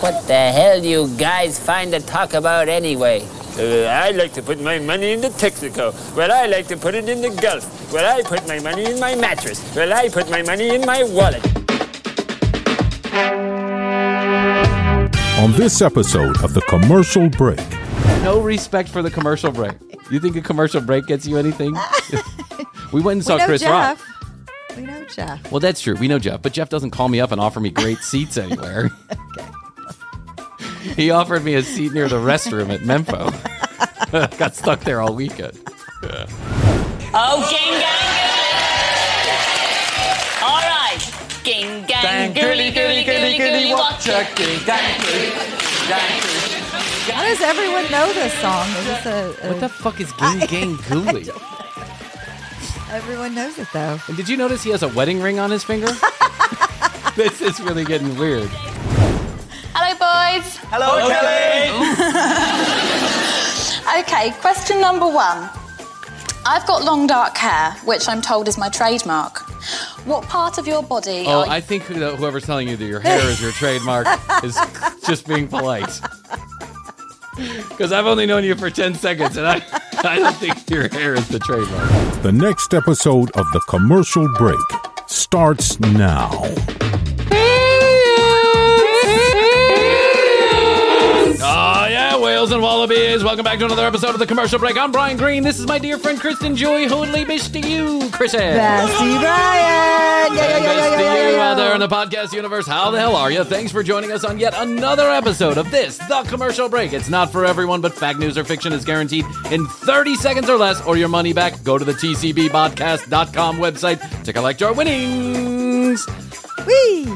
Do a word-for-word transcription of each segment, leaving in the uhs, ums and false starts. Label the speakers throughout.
Speaker 1: What the hell do you guys find to talk about anyway? Uh, I like to put my money into Texaco. Well, I like to put it in the Gulf. Well, I put my money in my mattress. Well, I put my money in my wallet.
Speaker 2: On this episode of The Commercial Break.
Speaker 3: No respect for the commercial break. You think a commercial break gets you anything? We went and saw
Speaker 4: we know
Speaker 3: Chris
Speaker 4: Jeff.
Speaker 3: Rock.
Speaker 4: We know Jeff.
Speaker 3: Well, that's true. We know Jeff, but Jeff doesn't call me up and offer me great seats anywhere.
Speaker 4: Okay.
Speaker 3: He offered me a seat near the restroom at Memphis. Got stuck there all weekend. Yeah.
Speaker 5: Oh, gang, gang, all right. Gang, gang, girly, girly, girly, girly, watch out. Gang, gang, girly, gang, girly.
Speaker 4: How does everyone know this song? Is this a, a
Speaker 3: What the fuck is Gang Gang Gooly?
Speaker 4: Everyone knows it though.
Speaker 3: And did you notice he has a wedding ring on his finger? This is really getting weird.
Speaker 6: Hello, boys.
Speaker 7: Hello, Kelly.
Speaker 6: Okay, question number one. I've got long dark hair, which I'm told is my trademark. What part of your body
Speaker 3: Oh,
Speaker 6: are
Speaker 3: I think that whoever's telling you that your hair is your trademark is just being polite. Because I've only known you for ten seconds, and I, I don't think your hair is the trademark.
Speaker 2: The next episode of The Commercial Break starts now.
Speaker 3: Oh, yeah, whales and wallabies. Welcome back to another episode of The Commercial Break. I'm Brian Green. This is my dear friend Kristen Joy. Holy bish to you, Chris.
Speaker 4: Bestie Brian. Yeah, yeah, yeah, yeah, yeah, yeah,
Speaker 3: you
Speaker 4: yeah.
Speaker 3: out there in the podcast universe. How the hell are you? Thanks for joining us on yet another episode of this, The Commercial Break. It's not for everyone, but fact, news, or fiction is guaranteed in thirty seconds or less, or your money back. Go to the T C B podcast dot com website to collect your winnings.
Speaker 4: Whee!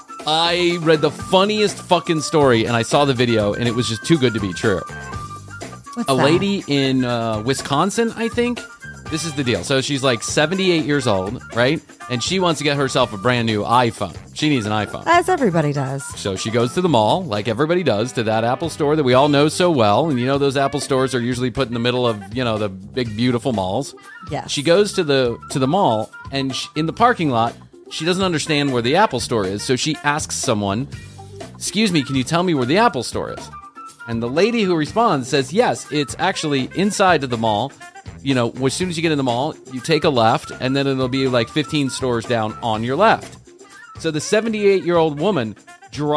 Speaker 3: I read the funniest fucking story, and I saw the video, and it was just too good to be true.
Speaker 4: What's
Speaker 3: A
Speaker 4: that?
Speaker 3: lady in uh, Wisconsin, I think. This is the deal. So she's like seventy-eight years old, right? And she wants to get herself a brand new iPhone. She needs an iPhone.
Speaker 4: As everybody does.
Speaker 3: So she goes to the mall, like everybody does, to that Apple store that we all know so well. And you know those Apple stores are usually put in the middle of, you know, the big, beautiful malls.
Speaker 4: Yes.
Speaker 3: She goes to the to the mall, and she, in the parking lot, she doesn't understand where the Apple store is. So she asks someone, excuse me, can you tell me where the Apple store is? And the lady who responds says, yes, it's actually inside of the mall. You know, as soon as you get in the mall, you take a left, and then it'll be like fifteen stores down on your left. So the seventy-eight-year-old woman dri-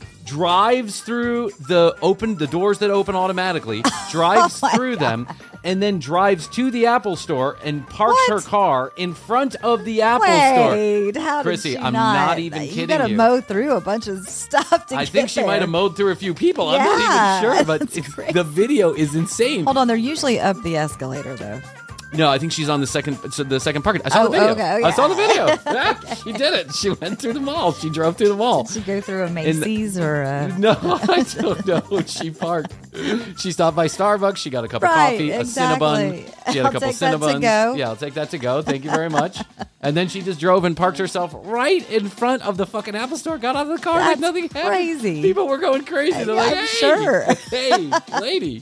Speaker 3: drives through the open the doors that open automatically, drives
Speaker 4: Oh my
Speaker 3: through
Speaker 4: God.
Speaker 3: them, and then drives to the Apple store and parks
Speaker 4: What?
Speaker 3: her car in front of the Apple store.
Speaker 4: Wait, how did
Speaker 3: Chrissy,
Speaker 4: she
Speaker 3: I'm
Speaker 4: not?
Speaker 3: not even
Speaker 4: you
Speaker 3: kidding
Speaker 4: gotta
Speaker 3: you.
Speaker 4: mow through a bunch of stuff to
Speaker 3: I
Speaker 4: get
Speaker 3: think she
Speaker 4: there.
Speaker 3: might have mowed through a few people. I'm
Speaker 4: Yeah,
Speaker 3: not even sure, but
Speaker 4: that's
Speaker 3: it's-
Speaker 4: crazy.
Speaker 3: the video is insane.
Speaker 4: Hold on, they're usually up the escalator though.
Speaker 3: No, I think she's on the second so the second parking. I saw
Speaker 4: Oh,
Speaker 3: the video.
Speaker 4: okay, okay.
Speaker 3: I saw the video. Yeah, she did it. She went through the mall. She drove through the mall.
Speaker 4: Did she go through a Macy's or a...
Speaker 3: No, I don't know. She parked. She stopped by Starbucks. She got a cup
Speaker 4: Right,
Speaker 3: of coffee,
Speaker 4: exactly.
Speaker 3: a Cinnabon. She had
Speaker 4: I'll
Speaker 3: a couple
Speaker 4: take that to
Speaker 3: Cinnabuns.
Speaker 4: go.
Speaker 3: Yeah, I'll take that to go. Thank you very much. And then she just drove and parked herself right in front of the fucking Apple store. Got out of the car like
Speaker 4: That's
Speaker 3: nothing happened.
Speaker 4: crazy.
Speaker 3: People were going crazy. They're like,
Speaker 4: I'm
Speaker 3: hey,
Speaker 4: sure.
Speaker 3: hey, lady.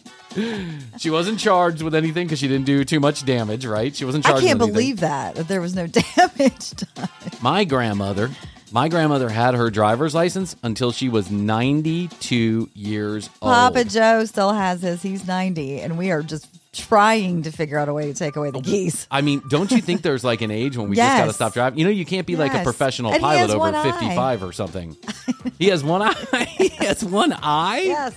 Speaker 3: She wasn't charged with anything because she didn't do too much damage, right? She wasn't
Speaker 4: I
Speaker 3: charged
Speaker 4: can't
Speaker 3: with anything.
Speaker 4: believe that, that there was no damage done.
Speaker 3: My grandmother, my grandmother had her driver's license until she was ninety-two years old.
Speaker 4: Papa Joe still has his. He's ninety, and we are just trying to figure out a way to take away the geese.
Speaker 3: I mean, don't you think there's like an age when we
Speaker 4: Yes.
Speaker 3: just got to stop driving? You know, you can't be like a
Speaker 4: Yes.
Speaker 3: professional
Speaker 4: And he
Speaker 3: pilot
Speaker 4: has
Speaker 3: over
Speaker 4: one eye.
Speaker 3: fifty-five or something. He has one eye. He has one eye.
Speaker 4: Yes.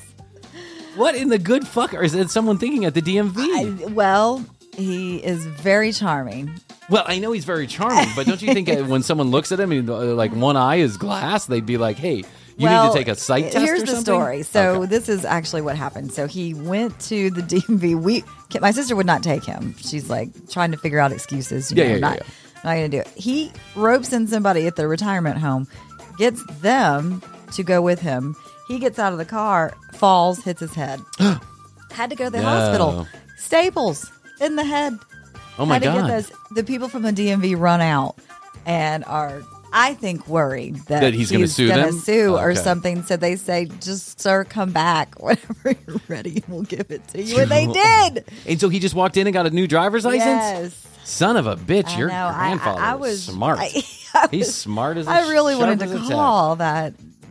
Speaker 3: What in the good fuck? Or is it someone thinking at the D M V?
Speaker 4: I, well, he is very charming.
Speaker 3: Well, I know he's very charming, but don't you think uh, when someone looks at him and uh, like one eye is glass, they'd be like, "Hey, you
Speaker 4: well,
Speaker 3: need to take a sight test."
Speaker 4: Here's
Speaker 3: or
Speaker 4: the
Speaker 3: something?
Speaker 4: story. So
Speaker 3: Okay.
Speaker 4: this is actually what happened. So he went to the D M V. We, my sister would not take him. She's like trying to figure out excuses. You
Speaker 3: Yeah,
Speaker 4: know,
Speaker 3: yeah, yeah,
Speaker 4: not,
Speaker 3: yeah.
Speaker 4: not going to do it. He ropes in somebody at the retirement home, gets them to go with him. He gets out of the car, falls, hits his head. Had to go to the
Speaker 3: No.
Speaker 4: hospital. Staples in the head.
Speaker 3: Oh my
Speaker 4: Had to
Speaker 3: god!
Speaker 4: get those. The people from the D M V run out and are, I think, worried that,
Speaker 3: That he's gonna sue
Speaker 4: gonna
Speaker 3: them?
Speaker 4: sue or
Speaker 3: Okay.
Speaker 4: something. So they say, just, sir, come back whenever you're ready. We'll give it to you. And they did.
Speaker 3: And so he just walked in and got a new driver's license?
Speaker 4: Yes.
Speaker 3: Son of a bitch,
Speaker 4: I
Speaker 3: your
Speaker 4: know. I-
Speaker 3: grandfather
Speaker 4: I, I
Speaker 3: was
Speaker 4: was
Speaker 3: smart.
Speaker 4: I, I
Speaker 3: He's
Speaker 4: was-
Speaker 3: smart as a
Speaker 4: I really
Speaker 3: sharp
Speaker 4: wanted
Speaker 3: as
Speaker 4: to
Speaker 3: a tack.
Speaker 4: call that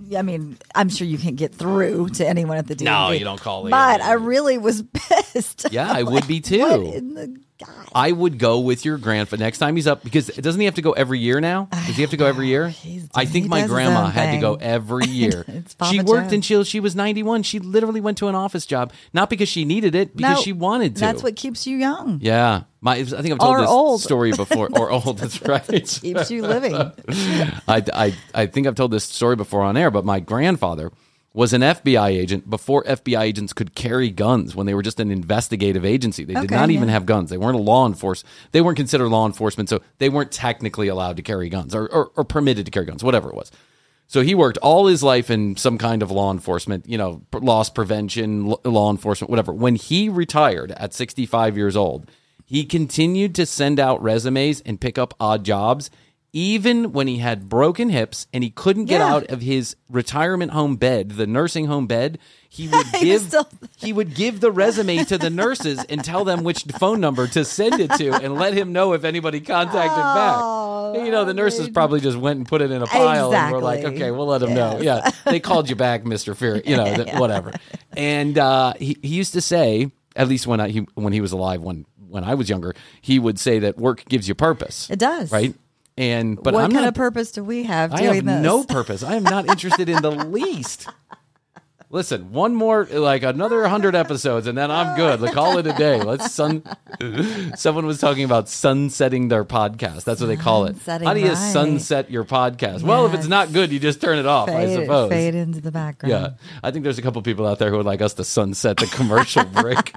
Speaker 4: I mean, I'm sure you can't get through to anyone at the D M V.
Speaker 3: No, you don't call the
Speaker 4: But
Speaker 3: D M V.
Speaker 4: I really was pissed.
Speaker 3: Yeah, I would be too.
Speaker 4: What in the God?
Speaker 3: I would go with your grandfather next time he's up because doesn't he have to go every year now? Does he have to go every year?
Speaker 4: He's-
Speaker 3: I think
Speaker 4: he
Speaker 3: my
Speaker 4: does his
Speaker 3: grandma
Speaker 4: own
Speaker 3: had to go
Speaker 4: thing.
Speaker 3: every year.
Speaker 4: It's Papa
Speaker 3: She worked
Speaker 4: Joe.
Speaker 3: until she was ninety-one. She literally went to an office job, not because she needed it, because
Speaker 4: No,
Speaker 3: she wanted to.
Speaker 4: That's what keeps you young.
Speaker 3: Yeah. My, I think I've told
Speaker 4: Or
Speaker 3: this
Speaker 4: old.
Speaker 3: story before. Or old, that's right.
Speaker 4: Keeps you living.
Speaker 3: I, I, I think I've told this story before on air, but my grandfather was an F B I agent before F B I agents could carry guns when they were just an investigative agency. They did
Speaker 4: Okay,
Speaker 3: not even
Speaker 4: yeah.
Speaker 3: have guns. They weren't a law enforcement. They weren't considered law enforcement, so they weren't technically allowed to carry guns or, or, or permitted to carry guns, whatever it was. So he worked all his life in some kind of law enforcement, you know, loss prevention, l- law enforcement, whatever. When he retired at sixty-five years old, he continued to send out resumes and pick up odd jobs, even when he had broken hips and he couldn't get
Speaker 4: Yeah.
Speaker 3: out of his retirement home bed, the nursing home bed. He would
Speaker 4: He
Speaker 3: give
Speaker 4: was still-
Speaker 3: he would give the resume to the nurses and tell them which phone number to send it to and let him know if anybody contacted
Speaker 4: Oh,
Speaker 3: back. You know, the nurses probably just went and put it in a pile and were like,
Speaker 4: Exactly.
Speaker 3: okay, we'll let him know. Yeah, they called you back, Mister Fear, you know, th- whatever. And uh, he, he used to say, at least when I, he when he was alive, when when I was younger, he would say that work gives you purpose.
Speaker 4: It does.
Speaker 3: Right? And but
Speaker 4: what
Speaker 3: I'm
Speaker 4: kind
Speaker 3: not,
Speaker 4: of purpose do we have
Speaker 3: I
Speaker 4: doing
Speaker 3: have
Speaker 4: this?
Speaker 3: no purpose. I am not interested in the least. Listen, one more, like another hundred episodes, and then I'm good. Like, call it a day. Let's sun. Someone was talking about sunsetting their podcast. That's what they call it.
Speaker 4: Sunsetting,
Speaker 3: How do you
Speaker 4: right.
Speaker 3: sunset your podcast? Well, if it's
Speaker 4: Yes.
Speaker 3: not good, you just turn it off. I
Speaker 4: Fade,
Speaker 3: suppose.
Speaker 4: fade into the background.
Speaker 3: Yeah, I think there's a couple people out there who would like us to sunset the commercial break.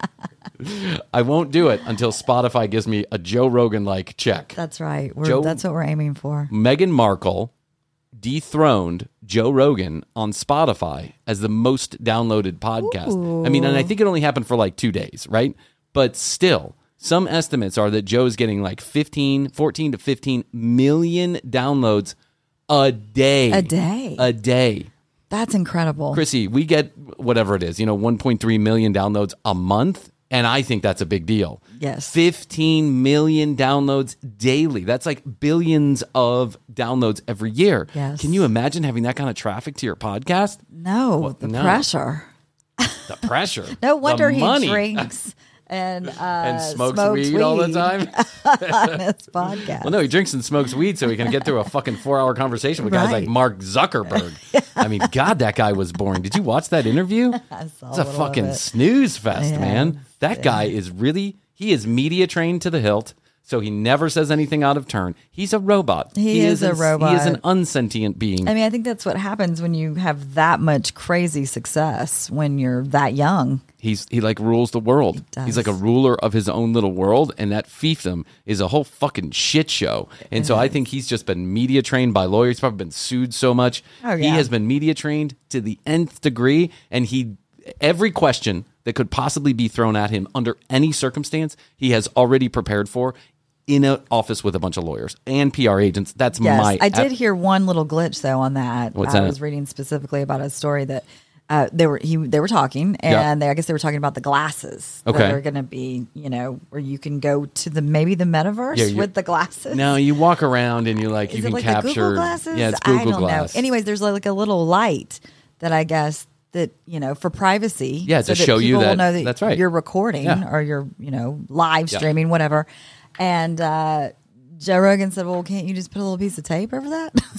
Speaker 3: I won't do it until Spotify gives me a Joe Rogan like check.
Speaker 4: That's right. We're,
Speaker 3: Joe-
Speaker 4: that's what we're aiming for.
Speaker 3: Meghan Markle dethroned Joe Rogan on Spotify as the most downloaded podcast. I mean, and I think it only happened for like two days, right? But still, some estimates are that Joe's getting like fifteen, fourteen to fifteen million downloads a day.
Speaker 4: A day.
Speaker 3: A day.
Speaker 4: That's incredible.
Speaker 3: Chrissy, we get whatever it is, you know, one point three million downloads a month. And I think that's a big deal.
Speaker 4: Yes.
Speaker 3: fifteen million downloads daily. That's like billions of downloads every year.
Speaker 4: Yes.
Speaker 3: Can you imagine having that kind of traffic to your podcast?
Speaker 4: No, the
Speaker 3: no.
Speaker 4: pressure.
Speaker 3: The pressure.
Speaker 4: No wonder
Speaker 3: the
Speaker 4: he
Speaker 3: money.
Speaker 4: drinks and uh,
Speaker 3: And smokes,
Speaker 4: smokes
Speaker 3: weed, all the time.
Speaker 4: on this podcast.
Speaker 3: Well, no, he drinks and smokes weed so he can get through a fucking four-hour conversation with guys
Speaker 4: Right.
Speaker 3: like Mark Zuckerberg. I mean, God, that guy was boring. Did you watch that interview?
Speaker 4: I saw
Speaker 3: It's
Speaker 4: a
Speaker 3: a
Speaker 4: little
Speaker 3: fucking
Speaker 4: of it.
Speaker 3: snooze fest,
Speaker 4: Yeah.
Speaker 3: man. That guy is really, he is media trained to the hilt, so he never says anything out of turn. He's a robot.
Speaker 4: He is a
Speaker 3: an-
Speaker 4: robot.
Speaker 3: He is an unsentient being.
Speaker 4: I mean, I think that's what happens when you have that much crazy success when you're that young.
Speaker 3: He's he like rules the world.
Speaker 4: does.
Speaker 3: He's like a ruler of his own little world, and that fiefdom is a whole fucking shit show. And so I think he's just been media trained by lawyers. He's probably been sued so much.
Speaker 4: Oh,
Speaker 3: He
Speaker 4: yeah.
Speaker 3: has been media trained to the nth degree, and he every question that could possibly be thrown at him under any circumstance, he has already prepared for in an office with a bunch of lawyers and P R agents. That's
Speaker 4: Yes,
Speaker 3: my
Speaker 4: I did hear one little glitch though on that.
Speaker 3: What's
Speaker 4: I
Speaker 3: that?
Speaker 4: was reading specifically about a story that uh, they were he they were talking, and
Speaker 3: Yeah.
Speaker 4: they, I guess they were talking about the glasses
Speaker 3: Okay.
Speaker 4: that are going to be, you know, where you can go to the maybe the metaverse
Speaker 3: Yeah, you're-
Speaker 4: with the glasses.
Speaker 3: No, you walk around and you're like,
Speaker 4: Is
Speaker 3: you
Speaker 4: it
Speaker 3: can
Speaker 4: like
Speaker 3: capture.
Speaker 4: the Google glasses?
Speaker 3: Yeah, it's Google
Speaker 4: I don't
Speaker 3: Glass.
Speaker 4: know. Anyways, there's like a little light that I guess that, you know, for privacy.
Speaker 3: Yeah, to
Speaker 4: so that
Speaker 3: show you
Speaker 4: people will
Speaker 3: that-
Speaker 4: know that
Speaker 3: that's right.
Speaker 4: you're recording
Speaker 3: Yeah.
Speaker 4: or you're, you know, live
Speaker 3: Yeah.
Speaker 4: streaming, whatever. And uh, Joe Rogan said, "Well, can't you just put a little piece of tape over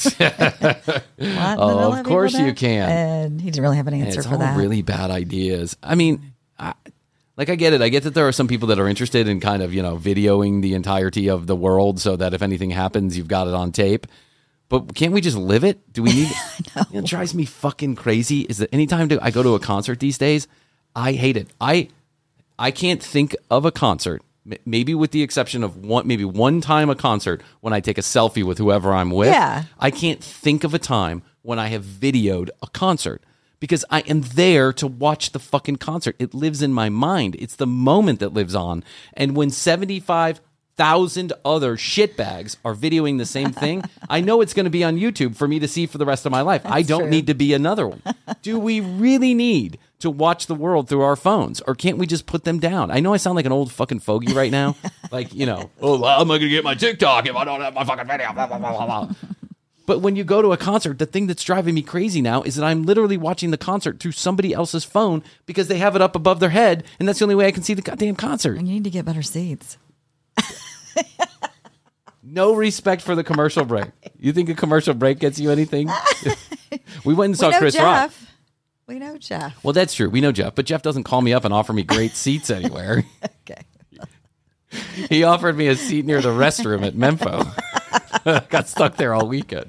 Speaker 4: that?" What?
Speaker 3: Oh,
Speaker 4: They'll
Speaker 3: of
Speaker 4: let people
Speaker 3: course you
Speaker 4: know?
Speaker 3: can.
Speaker 4: And he didn't really have an
Speaker 3: And
Speaker 4: answer
Speaker 3: it's
Speaker 4: for
Speaker 3: all
Speaker 4: that.
Speaker 3: really bad ideas. I mean, I, like I get it. I get that there are some people that are interested in kind of, you know, videoing the entirety of the world so that if anything happens, you've got it on tape. But can't we just live it? Do we need? You know, it drives me fucking crazy. Is that anytime I go to a concert these days, I hate it. I I can't think of a concert, m- maybe with the exception of one, maybe one time a concert when I take a selfie with whoever I'm with.
Speaker 4: Yeah.
Speaker 3: I can't think of a time when I have videoed a concert because I am there to watch the fucking concert. It lives in my mind. It's the moment that lives on. And when seventy-five thousand other shitbags are videoing the same thing, I know it's going to be on YouTube for me to see for the rest of my life. I don't
Speaker 4: true.
Speaker 3: need to be another one. Do we really need to watch the world through our phones, or can't we just put them down? I know I sound like an old fucking fogey right now. Like, you know, oh, how am I going to get my TikTok if I don't have my fucking video? Blah, blah, blah, blah, blah. But when you go to a concert, the thing that's driving me crazy now is that I'm literally watching the concert through somebody else's phone because they have it up above their head, and that's the only way I can see the goddamn concert.
Speaker 4: You need to get better seats.
Speaker 3: No respect for the commercial break. You think a commercial break gets you anything? We went and saw
Speaker 4: we know
Speaker 3: Chris
Speaker 4: Jeff.
Speaker 3: Rock.
Speaker 4: We know Jeff.
Speaker 3: Well, that's true. We know Jeff, but Jeff doesn't call me up and offer me great seats anywhere.
Speaker 4: Okay.
Speaker 3: He offered me a seat near the restroom at Memphis. Got stuck there all weekend.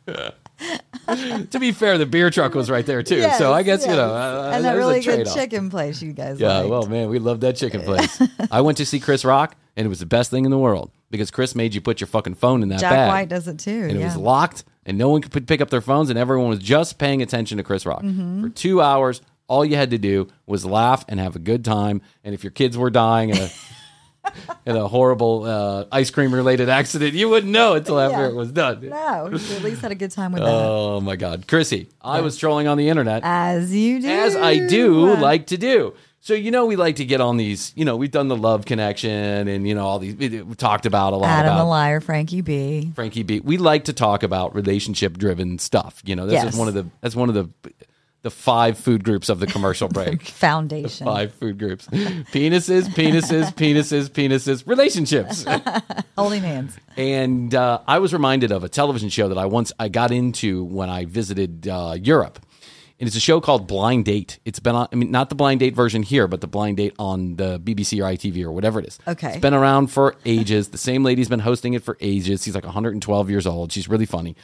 Speaker 3: To be fair, the beer truck was right there too.
Speaker 4: Yes,
Speaker 3: so I guess,
Speaker 4: yes.
Speaker 3: you know. Uh,
Speaker 4: and that
Speaker 3: there's
Speaker 4: really
Speaker 3: a
Speaker 4: good
Speaker 3: trade-off.
Speaker 4: chicken place you guys
Speaker 3: Yeah,
Speaker 4: liked.
Speaker 3: well, man, we love that chicken place. I went to see Chris Rock, and it was the best thing in the world because Chris made you put your fucking phone in that
Speaker 4: Jack
Speaker 3: bag.
Speaker 4: White does it too.
Speaker 3: And it
Speaker 4: yeah.
Speaker 3: was locked, and no one could pick up their phones, and everyone was just paying attention to Chris Rock.
Speaker 4: Mm-hmm.
Speaker 3: For two hours, all you had to do was laugh and have a good time. And if your kids were dying in a, in a horrible uh, ice cream-related accident, you wouldn't know until after
Speaker 4: Yeah.
Speaker 3: it was done.
Speaker 4: No, you at least had a good time with that.
Speaker 3: Oh, my God. Chrissy, I was trolling on the internet,
Speaker 4: As you do.
Speaker 3: as I do like to do. So, you know, we like to get on these, you know, we've done the Love Connection and, you know, all these, we talked about a lot
Speaker 4: Adam
Speaker 3: about
Speaker 4: the Liar, Frankie B.
Speaker 3: Frankie B. We like to talk about relationship driven stuff. You know, this
Speaker 4: Yes.
Speaker 3: is one of the that's one of the the five food groups of the commercial break.
Speaker 4: Foundation.
Speaker 3: Five food groups. Penises, penises, penises, penises, relationships.
Speaker 4: Holding hands.
Speaker 3: And uh, I was reminded of a television show that I once I got into when I visited uh, Europe. And it's a show called Blind Date. It's been on, I mean, not the Blind Date version here, but the Blind Date on the B B C or I T V or whatever it is.
Speaker 4: Okay.
Speaker 3: It's been around for ages. The same lady's been hosting it for ages. She's like one hundred twelve years old. She's really funny.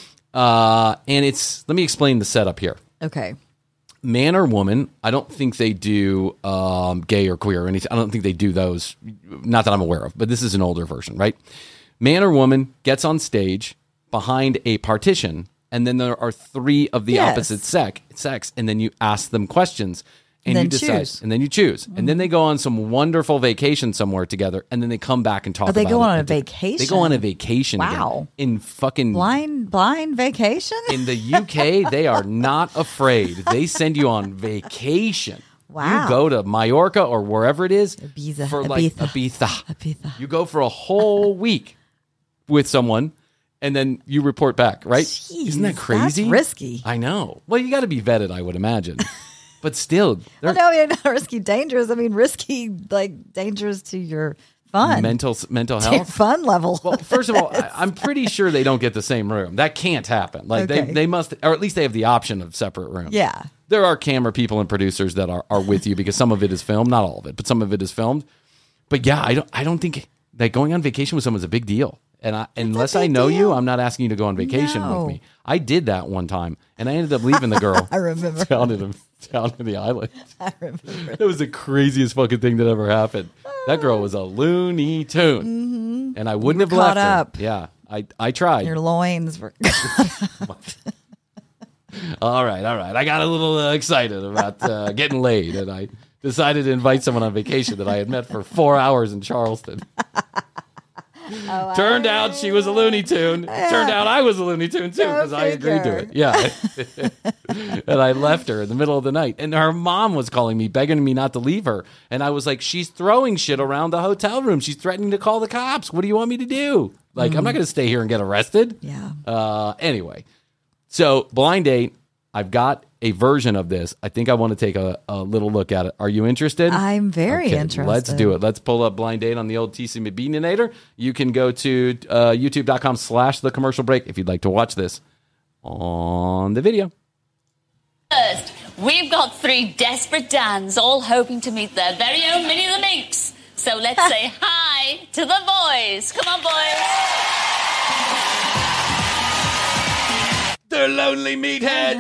Speaker 3: Uh, and it's, let me explain the setup here.
Speaker 4: Okay.
Speaker 3: Man or woman, I don't think they do um, gay or queer or anything. I don't think they do those. Not that I'm aware of, but this is an older version, right? Man or woman gets on stage behind a partition, and then there are three of the
Speaker 4: Yes.
Speaker 3: opposite sex, sex, and then you ask them questions, and
Speaker 4: Then
Speaker 3: you decide,
Speaker 4: choose.
Speaker 3: and then you choose, and then they go on some wonderful vacation somewhere together, and then they come back and talk.
Speaker 4: Oh, they
Speaker 3: about
Speaker 4: go
Speaker 3: it
Speaker 4: on a
Speaker 3: at the-
Speaker 4: vacation?
Speaker 3: They go on a vacation.
Speaker 4: Wow.
Speaker 3: again, in fucking
Speaker 4: Blind, blind vacation?
Speaker 3: in the U K, they are not afraid. They send you on vacation.
Speaker 4: Wow.
Speaker 3: You go to Mallorca or wherever it is
Speaker 4: Ibiza,
Speaker 3: for like
Speaker 4: Ibiza.
Speaker 3: Ibiza.
Speaker 4: Ibiza.
Speaker 3: You go for a whole week with someone, and then you report back, right?
Speaker 4: Jeez,
Speaker 3: Isn't that crazy?
Speaker 4: that's risky.
Speaker 3: I know. Well, you got to be vetted, I would imagine. But still,
Speaker 4: Well,
Speaker 3: they're
Speaker 4: no, you're not risky, dangerous. I mean, risky, like dangerous to your fun.
Speaker 3: mental mental
Speaker 4: To your
Speaker 3: health.
Speaker 4: fun level.
Speaker 3: Well, first of all, I, I'm pretty sure they don't get the same room. That can't happen. Like
Speaker 4: Okay.
Speaker 3: they, they must, or at least they have the option of separate rooms.
Speaker 4: Yeah.
Speaker 3: There are camera people and producers that are, are with you because some of it is filmed, not all of it, but some of it is filmed. But yeah, I don't I don't think that going on vacation with someone is a big deal. And I, unless I
Speaker 4: big
Speaker 3: know you,
Speaker 4: deal.
Speaker 3: I'm not asking you to go on vacation
Speaker 4: No.
Speaker 3: with me. I did that one time, and I ended up leaving the girl
Speaker 4: I remember.
Speaker 3: down in the down in the island.
Speaker 4: I remember.
Speaker 3: It was the craziest fucking thing that ever happened. That girl was a Looney Tune, and I wouldn't have
Speaker 4: Mm-hmm. caught
Speaker 3: left her.
Speaker 4: up.
Speaker 3: Yeah, I I tried.
Speaker 4: Your loins were.
Speaker 3: All right, all right. I got a little uh, excited about uh, getting laid, and I decided to invite someone on vacation that I had met for four hours in Charleston.
Speaker 4: Oh,
Speaker 3: Turned out she was a Looney Tune. Turned out I was a Looney Tune too
Speaker 4: Go
Speaker 3: because I agreed to
Speaker 4: figure.
Speaker 3: it. Yeah. And I left her in the middle of the night. And her mom was calling me, begging me not to leave her. And I was like, she's throwing shit around the hotel room. She's threatening to call the cops. What do you want me to do? Like, I'm not going to stay here and get arrested.
Speaker 4: Yeah.
Speaker 3: Uh, anyway, so Blind Date, I've got a version of this. I think I want to take a, a little look at it. Are you interested?
Speaker 4: I'm very
Speaker 3: Okay,
Speaker 4: interested.
Speaker 3: Let's do it. Let's pull up Blind Date on the old T C Mabininator. You can go to uh, youtube.com slash the commercial break if you'd like to watch this on the video.
Speaker 5: First, we've got three desperate Dans all hoping to meet their very own Minnie the Minx. So let's say hi to the boys. Come on, boys.
Speaker 3: They're lonely meatheads.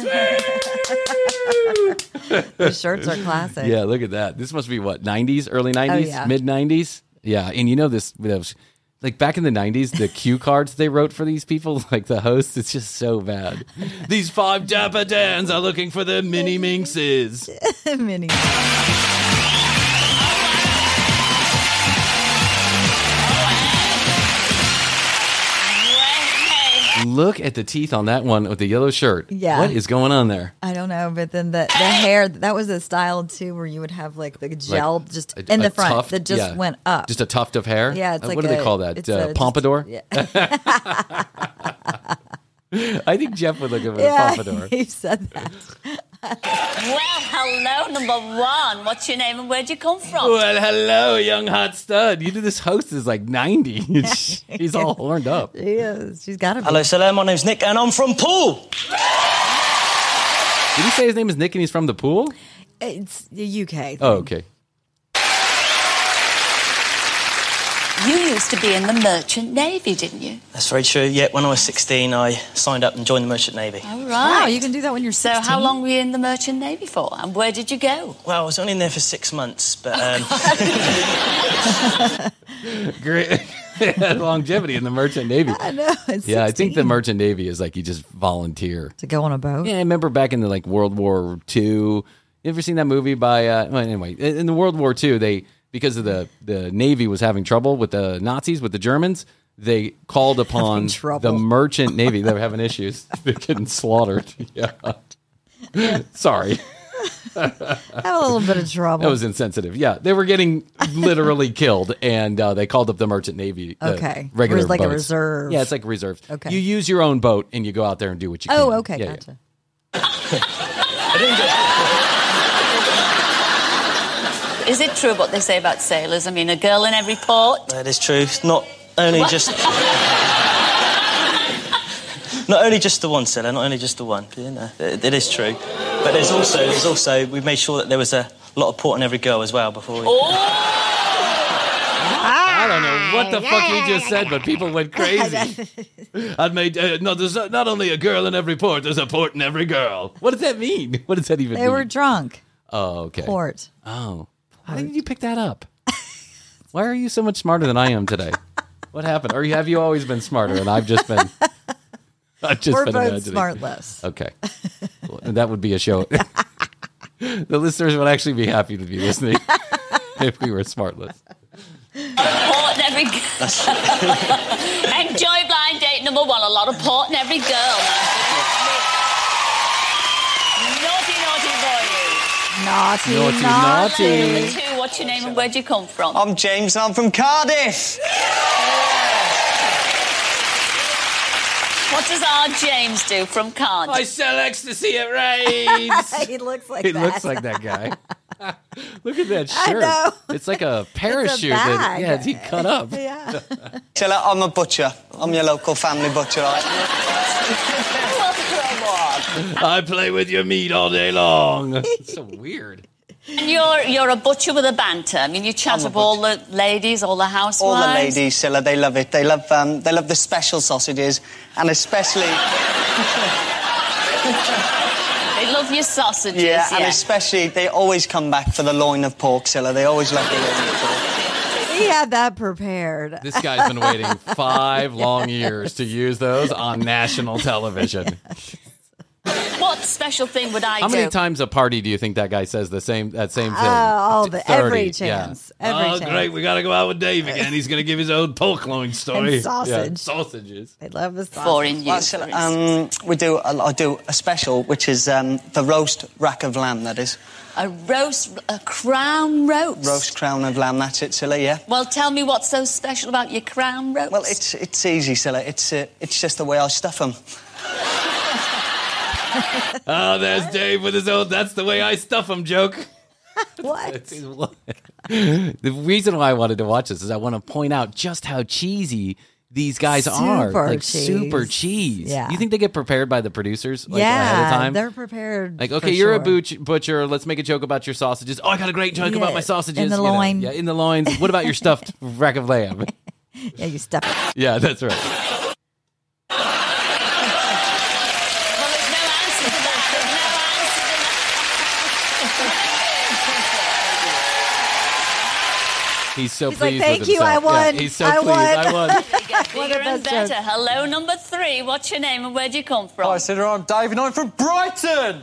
Speaker 4: The shirts are classic.
Speaker 3: Yeah, look at that. This must be what, nineties, early nineties,
Speaker 4: yeah.
Speaker 3: mid nineties? Yeah, and you know this, like back in the nineties, the cue cards they wrote for these people, like the hosts, it's just so bad. These five Dapper Dans are looking for the mini minxes.
Speaker 4: Mini.
Speaker 3: Look at the teeth on that one with the yellow shirt.
Speaker 4: Yeah.
Speaker 3: What is going on there?
Speaker 4: I don't know, but then the, the hair, that was a style too where you would have like the gel
Speaker 3: Like
Speaker 4: just
Speaker 3: a-
Speaker 4: in the
Speaker 3: a
Speaker 4: front
Speaker 3: tuft?
Speaker 4: that just
Speaker 3: Yeah.
Speaker 4: went up.
Speaker 3: Just a tuft of hair?
Speaker 4: Yeah, it's
Speaker 3: Uh,
Speaker 4: like
Speaker 3: what do they
Speaker 4: a-
Speaker 3: call that?
Speaker 4: it's
Speaker 3: Uh,
Speaker 4: a- just-
Speaker 3: pompadour?
Speaker 4: yeah.
Speaker 3: I think Jeff would look at a
Speaker 4: Yeah,
Speaker 3: pompadour.
Speaker 4: he said that.
Speaker 5: Well, hello, number one. What's your name and where'd you come from?
Speaker 3: Well, hello, young hot stud. You know this host is like ninety. He's all horned up.
Speaker 4: She is. She's got to be.
Speaker 7: Hello, Stella. My name's Nick, and I'm from Poole.
Speaker 3: Did he say his name is Nick and he's from the Pool?
Speaker 4: It's the U K.
Speaker 3: Oh, okay.
Speaker 5: You used to be in the Merchant Navy, didn't you?
Speaker 7: That's very true. Yeah, when I was sixteen, I signed up and joined the Merchant Navy.
Speaker 5: All right.
Speaker 4: Wow, you can do that when you're
Speaker 5: So
Speaker 4: sixteen.
Speaker 5: how long were you in the Merchant Navy for? And where did you go?
Speaker 7: Well, I was only in there for six months, but um,
Speaker 3: Great. Longevity in the Merchant Navy.
Speaker 4: I know. It's
Speaker 3: Yeah, I think the
Speaker 4: sixteen.
Speaker 3: Merchant Navy is like you just volunteer.
Speaker 4: To go on a boat?
Speaker 3: Yeah, I remember back in the like World War Two. You ever seen that movie by? Uh, well, anyway, in in the World War Two, they because of the the Navy was having trouble with the Nazis with the Germans, they called upon
Speaker 4: trouble.
Speaker 3: the Merchant Navy. They were having issues. They're getting slaughtered. Yeah. Sorry,
Speaker 4: Have a little bit of trouble.
Speaker 3: that was insensitive. Yeah, they were getting literally killed, and uh, they called up the Merchant Navy. the
Speaker 4: Okay.
Speaker 3: regular
Speaker 4: It's like a
Speaker 3: boats.
Speaker 4: reserve.
Speaker 3: Yeah, it's like a reserve.
Speaker 4: Okay.
Speaker 3: You use your own boat, and you go out there and do what you can.
Speaker 4: Oh, okay,
Speaker 3: Yeah,
Speaker 4: gotcha.
Speaker 5: Is it true what they say about sailors? I mean, a girl in every port?
Speaker 7: that is true. Not only just... Not only just the one, Stella, not only just the one. You know, it, it is true. But there's also, there's also, we made sure that there was a lot of port in every girl as well before we...
Speaker 3: I don't know what the fuck you just said, but people went crazy. I made uh, no. There's not, not only a girl in every port. There's a port in every girl. What does that mean? What does that even
Speaker 4: They
Speaker 3: mean?
Speaker 4: were drunk.
Speaker 3: Oh, okay.
Speaker 4: Port.
Speaker 3: Oh, how did you pick that up? Why are you so much smarter than I am today? What happened? Or have you always been smarter and I've just been? I've just
Speaker 4: We're
Speaker 3: been
Speaker 4: both
Speaker 3: imagining.
Speaker 4: smartless.
Speaker 3: Okay, well, that would be a show. The listeners would actually be happy to be listening if we were smartless.
Speaker 5: Port in every girl. Enjoy blind date number one. A lot of port in every girl. Naughty, naughty boy.
Speaker 4: Naughty,
Speaker 3: Naughty,
Speaker 4: naughty.
Speaker 3: naughty.
Speaker 5: Number two, what's your name and where'd you come from?
Speaker 8: I'm James and I'm from Cardiff.
Speaker 5: What does our James do from Cardiff?
Speaker 3: I sell ecstasy at Raids.
Speaker 4: He looks like
Speaker 3: He
Speaker 4: that.
Speaker 3: looks like that guy. Look at that
Speaker 4: I
Speaker 3: shirt.
Speaker 4: know.
Speaker 3: It's like a parachute. that,
Speaker 4: bag.
Speaker 3: yeah, he cut up.
Speaker 4: Yeah.
Speaker 8: Stella, I'm a butcher. I'm your local family butcher. Right?
Speaker 3: I play with your meat all day long. It's so weird.
Speaker 5: And you're you're a butcher with a banter. I mean, you chat
Speaker 8: I'm a
Speaker 5: with all the ladies, all the housewives.
Speaker 8: All the ladies, Stella, they love it. They love um, they love the special sausages, and especially
Speaker 5: They love your sausages.
Speaker 8: yeah,
Speaker 5: Yeah,
Speaker 8: and especially they always come back for the loin of pork, Stella. They always love the loin of pork.
Speaker 4: He had that prepared.
Speaker 3: This guy's been waiting five long years to use those on national television.
Speaker 5: What special thing would I
Speaker 3: How
Speaker 5: do?
Speaker 3: many times a party do you think that guy says the same that same thing?
Speaker 4: Oh, all the- every
Speaker 3: thirty, yeah.
Speaker 4: chance, every
Speaker 3: oh,
Speaker 4: chance.
Speaker 3: great! We got to go out with Dave again. He's going to give his own pork loin story.
Speaker 4: And sausage.
Speaker 3: Yeah, sausages.
Speaker 4: They love the
Speaker 5: For
Speaker 4: sausage.
Speaker 5: in you.
Speaker 8: Well,
Speaker 5: for
Speaker 8: Stella,
Speaker 5: instance.
Speaker 8: um, we do a, I do a special, which is um, the roast rack of lamb. That is
Speaker 5: A roast, a crown roast.
Speaker 8: roast crown of lamb. That's it, Stella. Yeah.
Speaker 5: Well, tell me what's so special about your crown roast.
Speaker 8: Well, it's it's easy, Stella. It's uh, it's just the way I stuff them.
Speaker 3: Oh, there's Dave with his own "that's the way I stuff him" joke.
Speaker 4: What?
Speaker 3: The reason why I wanted to watch this is I want to point out just how cheesy these guys are.
Speaker 4: Super
Speaker 3: Like
Speaker 4: cheese.
Speaker 3: super cheese.
Speaker 4: Yeah.
Speaker 3: You think they get prepared by the producers like,
Speaker 4: yeah,
Speaker 3: ahead of time?
Speaker 4: they're prepared.
Speaker 3: Like,
Speaker 4: for
Speaker 3: okay, you're a
Speaker 4: sure.
Speaker 3: butch- butcher. Let's make a joke about your sausages. Oh, I got a great joke
Speaker 4: Yeah,
Speaker 3: about my sausages.
Speaker 4: in the
Speaker 3: you know.
Speaker 4: loin.
Speaker 3: Yeah, in the loins. What about your stuffed rack of lamb?
Speaker 4: Yeah, you stuff it.
Speaker 3: Yeah, that's right.
Speaker 5: Well, there's no answer to that. There's no answer to
Speaker 3: He's so
Speaker 4: He's like,
Speaker 3: pleased
Speaker 4: "Thank
Speaker 3: with
Speaker 4: you,
Speaker 3: himself.
Speaker 4: I won.
Speaker 3: Yeah, he's so
Speaker 4: I
Speaker 3: pleased.
Speaker 4: won."
Speaker 3: I won.
Speaker 5: that. Get
Speaker 4: What
Speaker 5: bigger
Speaker 4: a
Speaker 5: and
Speaker 4: best
Speaker 5: better.
Speaker 4: joke.
Speaker 5: Hello, number three. What's your name and where'd you come from?
Speaker 9: Hi, Stella, I'm Dave and I'm from Brighton.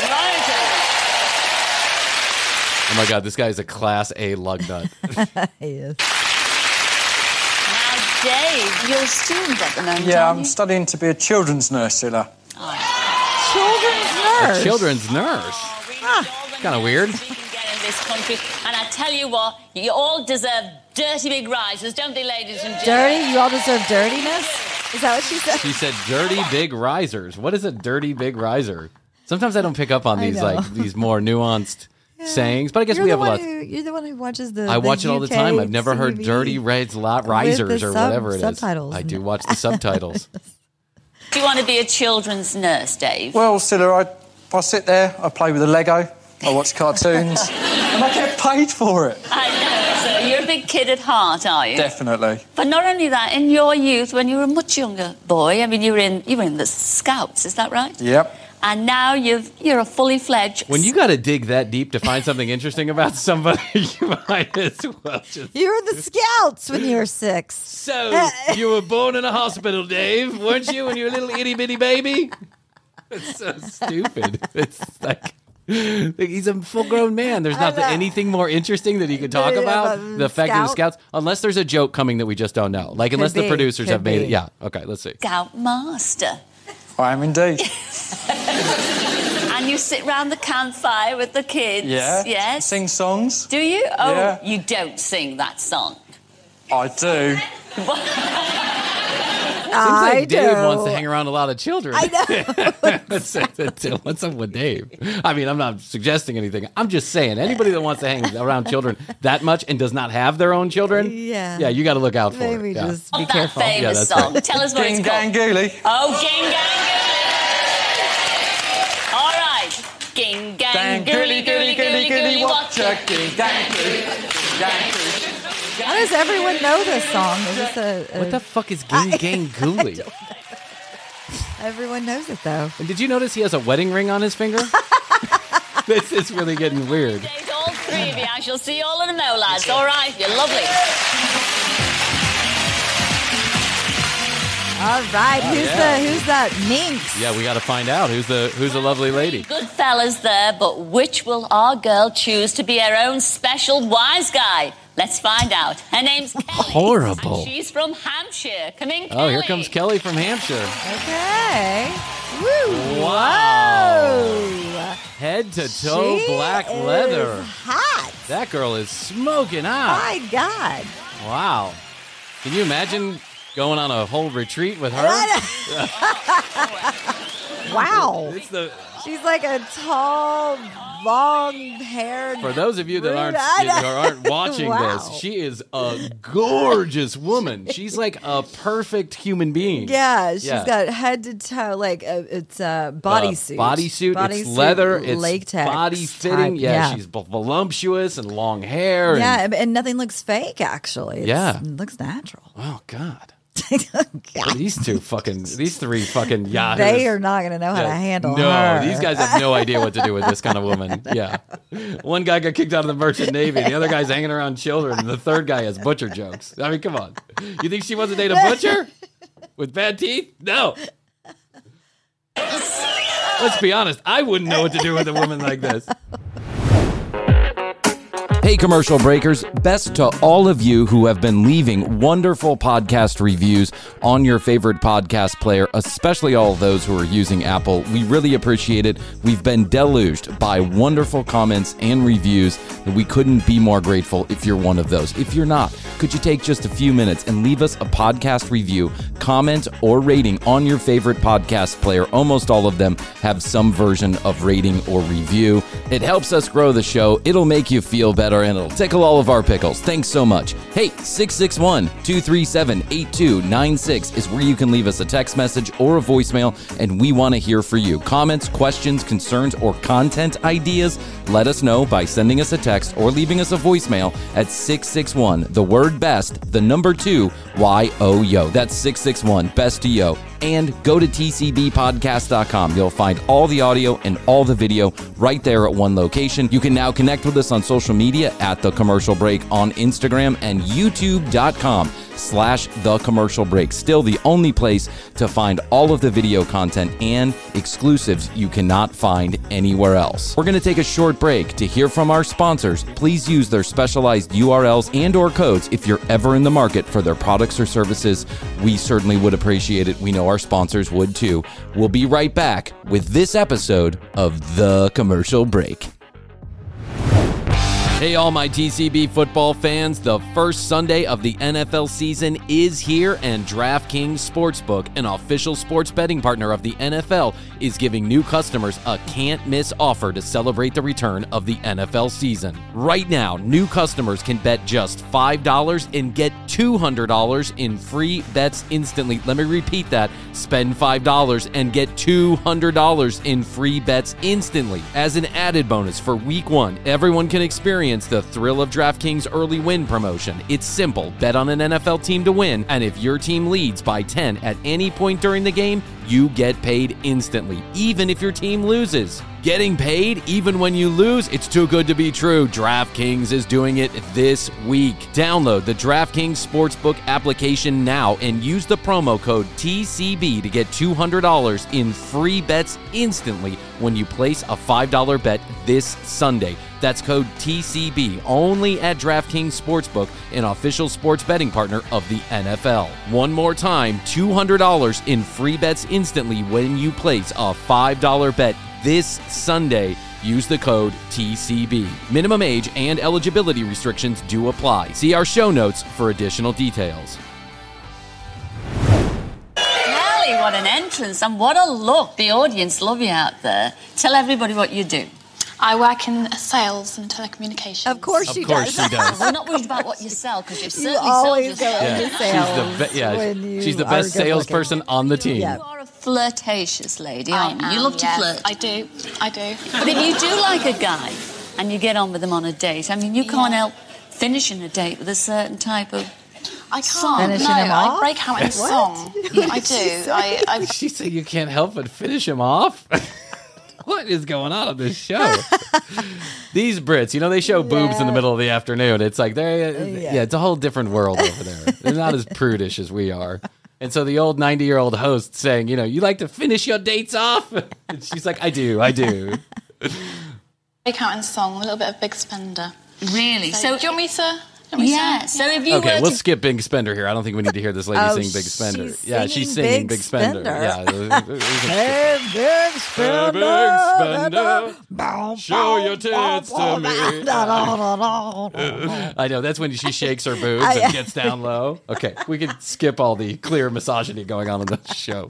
Speaker 3: Oh my God, this guy is a class A lug nut.
Speaker 4: He is.
Speaker 5: Now, Dave, you're a student at the moment,
Speaker 9: Yeah,
Speaker 5: aren't
Speaker 9: I'm
Speaker 5: you?
Speaker 9: studying to be a children's nurse, Stella.
Speaker 4: Children's nurse.
Speaker 3: Children's nurse. Kinda weird.
Speaker 5: We can get in this country, and I tell you what, you all deserve dirty big rises, don't they, ladies and gentlemen?
Speaker 4: Dirty? You all deserve dirtiness? Is that what she said?
Speaker 3: She said dirty big risers. What is a dirty big riser? Sometimes I don't pick up on
Speaker 4: I
Speaker 3: these
Speaker 4: know.
Speaker 3: like these more nuanced
Speaker 4: Yeah.
Speaker 3: sayings, but I guess
Speaker 4: You're
Speaker 3: we
Speaker 4: the
Speaker 3: have a
Speaker 4: one
Speaker 3: lot.
Speaker 4: Who, you're the one who watches the.
Speaker 3: I
Speaker 4: the
Speaker 3: watch it all the
Speaker 4: U K
Speaker 3: time. I've never heard
Speaker 4: T V
Speaker 3: dirty reds la-
Speaker 4: with
Speaker 3: risers
Speaker 4: the
Speaker 3: or
Speaker 4: sub-
Speaker 3: whatever it is.
Speaker 4: subtitles.
Speaker 3: I do watch the subtitles.
Speaker 5: Do you want to be a children's nurse, Dave?
Speaker 9: Well, Scylla, I, I sit there, I play with the Lego, I watch cartoons, and I get paid for it.
Speaker 5: I know. So you're a big kid at heart, are you?
Speaker 9: Definitely.
Speaker 5: But not only that, in your youth, when you were a much younger boy, I mean, you were in you were in the Scouts, is that right?
Speaker 9: Yep.
Speaker 5: And now you've you're a fully fledged.
Speaker 3: When you got to dig that deep to find something interesting about somebody, you might as well just.
Speaker 4: You were the Scouts when you were six.
Speaker 3: So you were born in a hospital, Dave, weren't you? When you were a little itty bitty baby. It's so stupid. It's like. He's a full-grown man. There's not
Speaker 4: know.
Speaker 3: anything more interesting that he could talk
Speaker 4: Yeah,
Speaker 3: about.
Speaker 4: about
Speaker 3: The fact that the
Speaker 4: Scout?
Speaker 3: Scouts, unless there's a joke coming that we just don't know. Like, unless the
Speaker 4: be,
Speaker 3: producers
Speaker 4: could
Speaker 3: have made
Speaker 4: be.
Speaker 3: it. Yeah. Okay, let's see.
Speaker 5: Scout master.
Speaker 9: I am indeed.
Speaker 5: And you sit round the campfire with the kids.
Speaker 9: Yeah.
Speaker 5: Yes.
Speaker 9: Sing songs.
Speaker 5: Do you? Oh,
Speaker 9: Yeah.
Speaker 5: you don't sing that song.
Speaker 9: I do.
Speaker 3: Seems
Speaker 4: I
Speaker 3: like Dave
Speaker 4: do.
Speaker 3: wants to hang around a lot of children.
Speaker 4: I know.
Speaker 3: What's, what's up with Dave? I mean, I'm not suggesting anything. I'm just saying, anybody that wants to hang around children that much and does not have their own children,
Speaker 4: Yeah.
Speaker 3: yeah, you got to look out for
Speaker 4: Maybe
Speaker 3: it. Yeah.
Speaker 4: just be
Speaker 5: Of that
Speaker 4: careful.
Speaker 3: Yeah,
Speaker 5: famous
Speaker 3: that's
Speaker 5: song.
Speaker 3: right.
Speaker 5: Tell us what
Speaker 9: Ging
Speaker 5: it's called.
Speaker 9: gang gooly.
Speaker 5: Oh, Ging Gang Gooly. All right. Ging Gang Gooly, Gooly, Gooly, Gooly, watch it.
Speaker 9: Ging gang gooly. Gang gooly.
Speaker 4: How does everyone know this song? Is this a, a
Speaker 3: What the fuck is Ging Gang Gooly?
Speaker 4: everyone knows it though?
Speaker 3: And did you notice he has a wedding ring on his finger? This is really getting weird.
Speaker 5: Days, all three of you. I shall see you all in a mo, lads. All right. You're lovely.
Speaker 4: All right, who's
Speaker 3: yeah.
Speaker 4: the who's that minx?
Speaker 3: Yeah, we got to find out who's the who's the lovely lady.
Speaker 5: Good fellas there, but which will our girl choose to be her own special wise guy? Let's find out. Her name's Kelly.
Speaker 3: Horrible.
Speaker 5: And she's from Hampshire. Come in, Kelly.
Speaker 3: Oh, here comes Kelly from Hampshire.
Speaker 4: Okay. Woo!
Speaker 3: Wow.
Speaker 4: Whoa.
Speaker 3: Head to toe
Speaker 4: She
Speaker 3: black
Speaker 4: is
Speaker 3: leather.
Speaker 4: hot.
Speaker 3: That girl is smoking hot.
Speaker 4: My God.
Speaker 3: Wow. Can you imagine going on a whole retreat with her?
Speaker 4: Wow.
Speaker 3: It's the
Speaker 4: She's like a tall, long-haired.
Speaker 3: For those of you that aren't
Speaker 4: I know.
Speaker 3: that aren't watching
Speaker 4: Wow.
Speaker 3: this, she is a gorgeous woman. She's like a perfect human being.
Speaker 4: Yeah, she's
Speaker 3: Yeah.
Speaker 4: got head to toe, like a, it's a bodysuit.
Speaker 3: Uh, bodysuit. It's
Speaker 4: Bodysuit,
Speaker 3: leather. It's
Speaker 4: latex
Speaker 3: body fitting.
Speaker 4: type,
Speaker 3: Yeah,
Speaker 4: yeah.
Speaker 3: she's v- voluptuous and long hair.
Speaker 4: Yeah,
Speaker 3: And,
Speaker 4: and, and nothing looks fake. Actually, It's-
Speaker 3: Yeah.
Speaker 4: it looks natural.
Speaker 3: oh God.
Speaker 4: God.
Speaker 3: These two fucking, these three fucking yahoos.
Speaker 4: They are not going to know how to
Speaker 3: Yeah.
Speaker 4: handle
Speaker 3: no,
Speaker 4: her.
Speaker 3: these guys have no idea what to do with this kind of woman. Yeah. One guy got kicked out of the merchant navy. The other guy's hanging around children. And the third guy has butcher jokes. I mean, come on. You think she wants to date a butcher with bad teeth? No. Let's be honest. I wouldn't know what to do with a woman like this. Hey, commercial breakers, best to all of you who have been leaving wonderful podcast reviews on your favorite podcast player, especially all of those who are using Apple. We really appreciate it. We've been deluged by wonderful comments and reviews, and we couldn't be more grateful if you're one of those. If you're not, could you take just a few minutes and leave us a podcast review, comment, or rating on your favorite podcast player? Almost all of them have some version of rating or review. It helps us grow the show. It'll make you feel better, and it'll tickle all of our pickles. Thanks so much. Hey, six six one, two three seven, eight two nine six is where you can leave us a text message or a voicemail, and we want to hear for you. Comments, questions, concerns, or content ideas, let us know by sending us a text or leaving us a voicemail at six six one, the word best, the number two, Y O Y O. That's six six one, best to yo. And go to T C B podcast dot com. You'll find all the audio and all the video right there at one location. You can now connect with us on social media at The Commercial Break on Instagram and YouTube dot com slash The Commercial Break. Still the only place to find all of the video content and exclusives you cannot find anywhere else. We're going to take a short break to hear from our sponsors. Please use their specialized U R Ls and or codes if you're ever in the market for their products or services. We certainly would appreciate it. We know our sponsors would too. We'll be right back with this episode of The Commercial Break. Hey, all my T C B football fans, the first Sunday of the N F L season is here, and DraftKings Sportsbook, an official sports betting partner of the N F L, is giving new customers a can't-miss offer to celebrate the return of the N F L season. Right now, new customers can bet just five dollars and get two hundred dollars in free bets instantly. Let me repeat that. Spend five dollars and get two hundred dollars in free bets instantly. As an added bonus for week one, everyone can experience the thrill of DraftKings early win promotion. It's simple. Bet on an N F L team to win, and if your team leads by ten at any point during the game, you get paid instantly, even if your team loses. Getting paid even when you lose? It's too good to be true. DraftKings is doing it this week. Download the DraftKings Sportsbook application now and use the promo code T C B to get two hundred dollars in free bets instantly when you place a five dollar bet this Sunday. That's code T C B only at DraftKings Sportsbook, an official sports betting partner of the N F L. One more time, two hundred dollars in free bets instantly when you place a five dollar bet this Sunday. Use the code T C B. Minimum age and eligibility restrictions do apply. See our show notes for additional details.
Speaker 5: Kelly, what an entrance and what a look. The audience love you out there. Tell everybody what you do.
Speaker 6: I work in sales and telecommunications.
Speaker 4: Of course she
Speaker 3: Of course
Speaker 4: does.
Speaker 3: she does.
Speaker 5: We're not worried about what you sell because you've
Speaker 4: You
Speaker 5: certainly
Speaker 4: always
Speaker 5: sold
Speaker 4: go
Speaker 5: yourself.
Speaker 4: into
Speaker 3: Yeah.
Speaker 4: sales.
Speaker 3: She's the be- yeah,
Speaker 4: when you
Speaker 3: she's the
Speaker 4: are
Speaker 3: best
Speaker 4: good-looking.
Speaker 3: salesperson on the team.
Speaker 4: Yeah.
Speaker 5: You are a flirtatious lady,
Speaker 6: I
Speaker 5: aren't you? You
Speaker 6: am,
Speaker 5: love to
Speaker 6: yes,
Speaker 5: flirt.
Speaker 6: I do. I do.
Speaker 5: But if you do like a guy and you get on with him on a date, I mean, you can't
Speaker 6: Yeah.
Speaker 5: help finishing a date with a certain type of
Speaker 6: I
Speaker 5: Song.
Speaker 6: can't.
Speaker 4: Finishing
Speaker 6: no,
Speaker 4: him
Speaker 6: I
Speaker 4: off?
Speaker 6: break out in song. I do. I, I
Speaker 3: She said you can't help but finish him off. What is going on on this show? These Brits, you know, they show boobs in the
Speaker 4: Yeah.
Speaker 3: middle of the afternoon. It's like they're
Speaker 4: Yeah.
Speaker 3: yeah, it's a whole different world over there. They're not as prudish as we are. And so the old ninety-year-old host saying, you know, you like to finish your dates off? And she's like, I do, I do.
Speaker 6: break out in song. A little bit of Big Spender.
Speaker 5: really.
Speaker 6: So,
Speaker 5: So,
Speaker 6: do you want me to? Do you want me to-
Speaker 5: yeah. So if you
Speaker 3: Okay,
Speaker 5: were
Speaker 3: we'll
Speaker 5: to
Speaker 3: skip Big Spender here. I don't think we need to hear this lady
Speaker 4: Oh,
Speaker 3: sing Big Spender.
Speaker 4: she's
Speaker 3: yeah, she's
Speaker 4: singing
Speaker 3: singing
Speaker 4: Big
Speaker 3: Big Spender.
Speaker 4: Spender.
Speaker 3: Yeah. it was- it was-
Speaker 4: Hey, big spender,
Speaker 3: Big Spender, show your tits to me. I know, that's when she shakes her boobs
Speaker 4: I-
Speaker 3: and gets down low. Okay, we can skip all the clear misogyny going on in the show.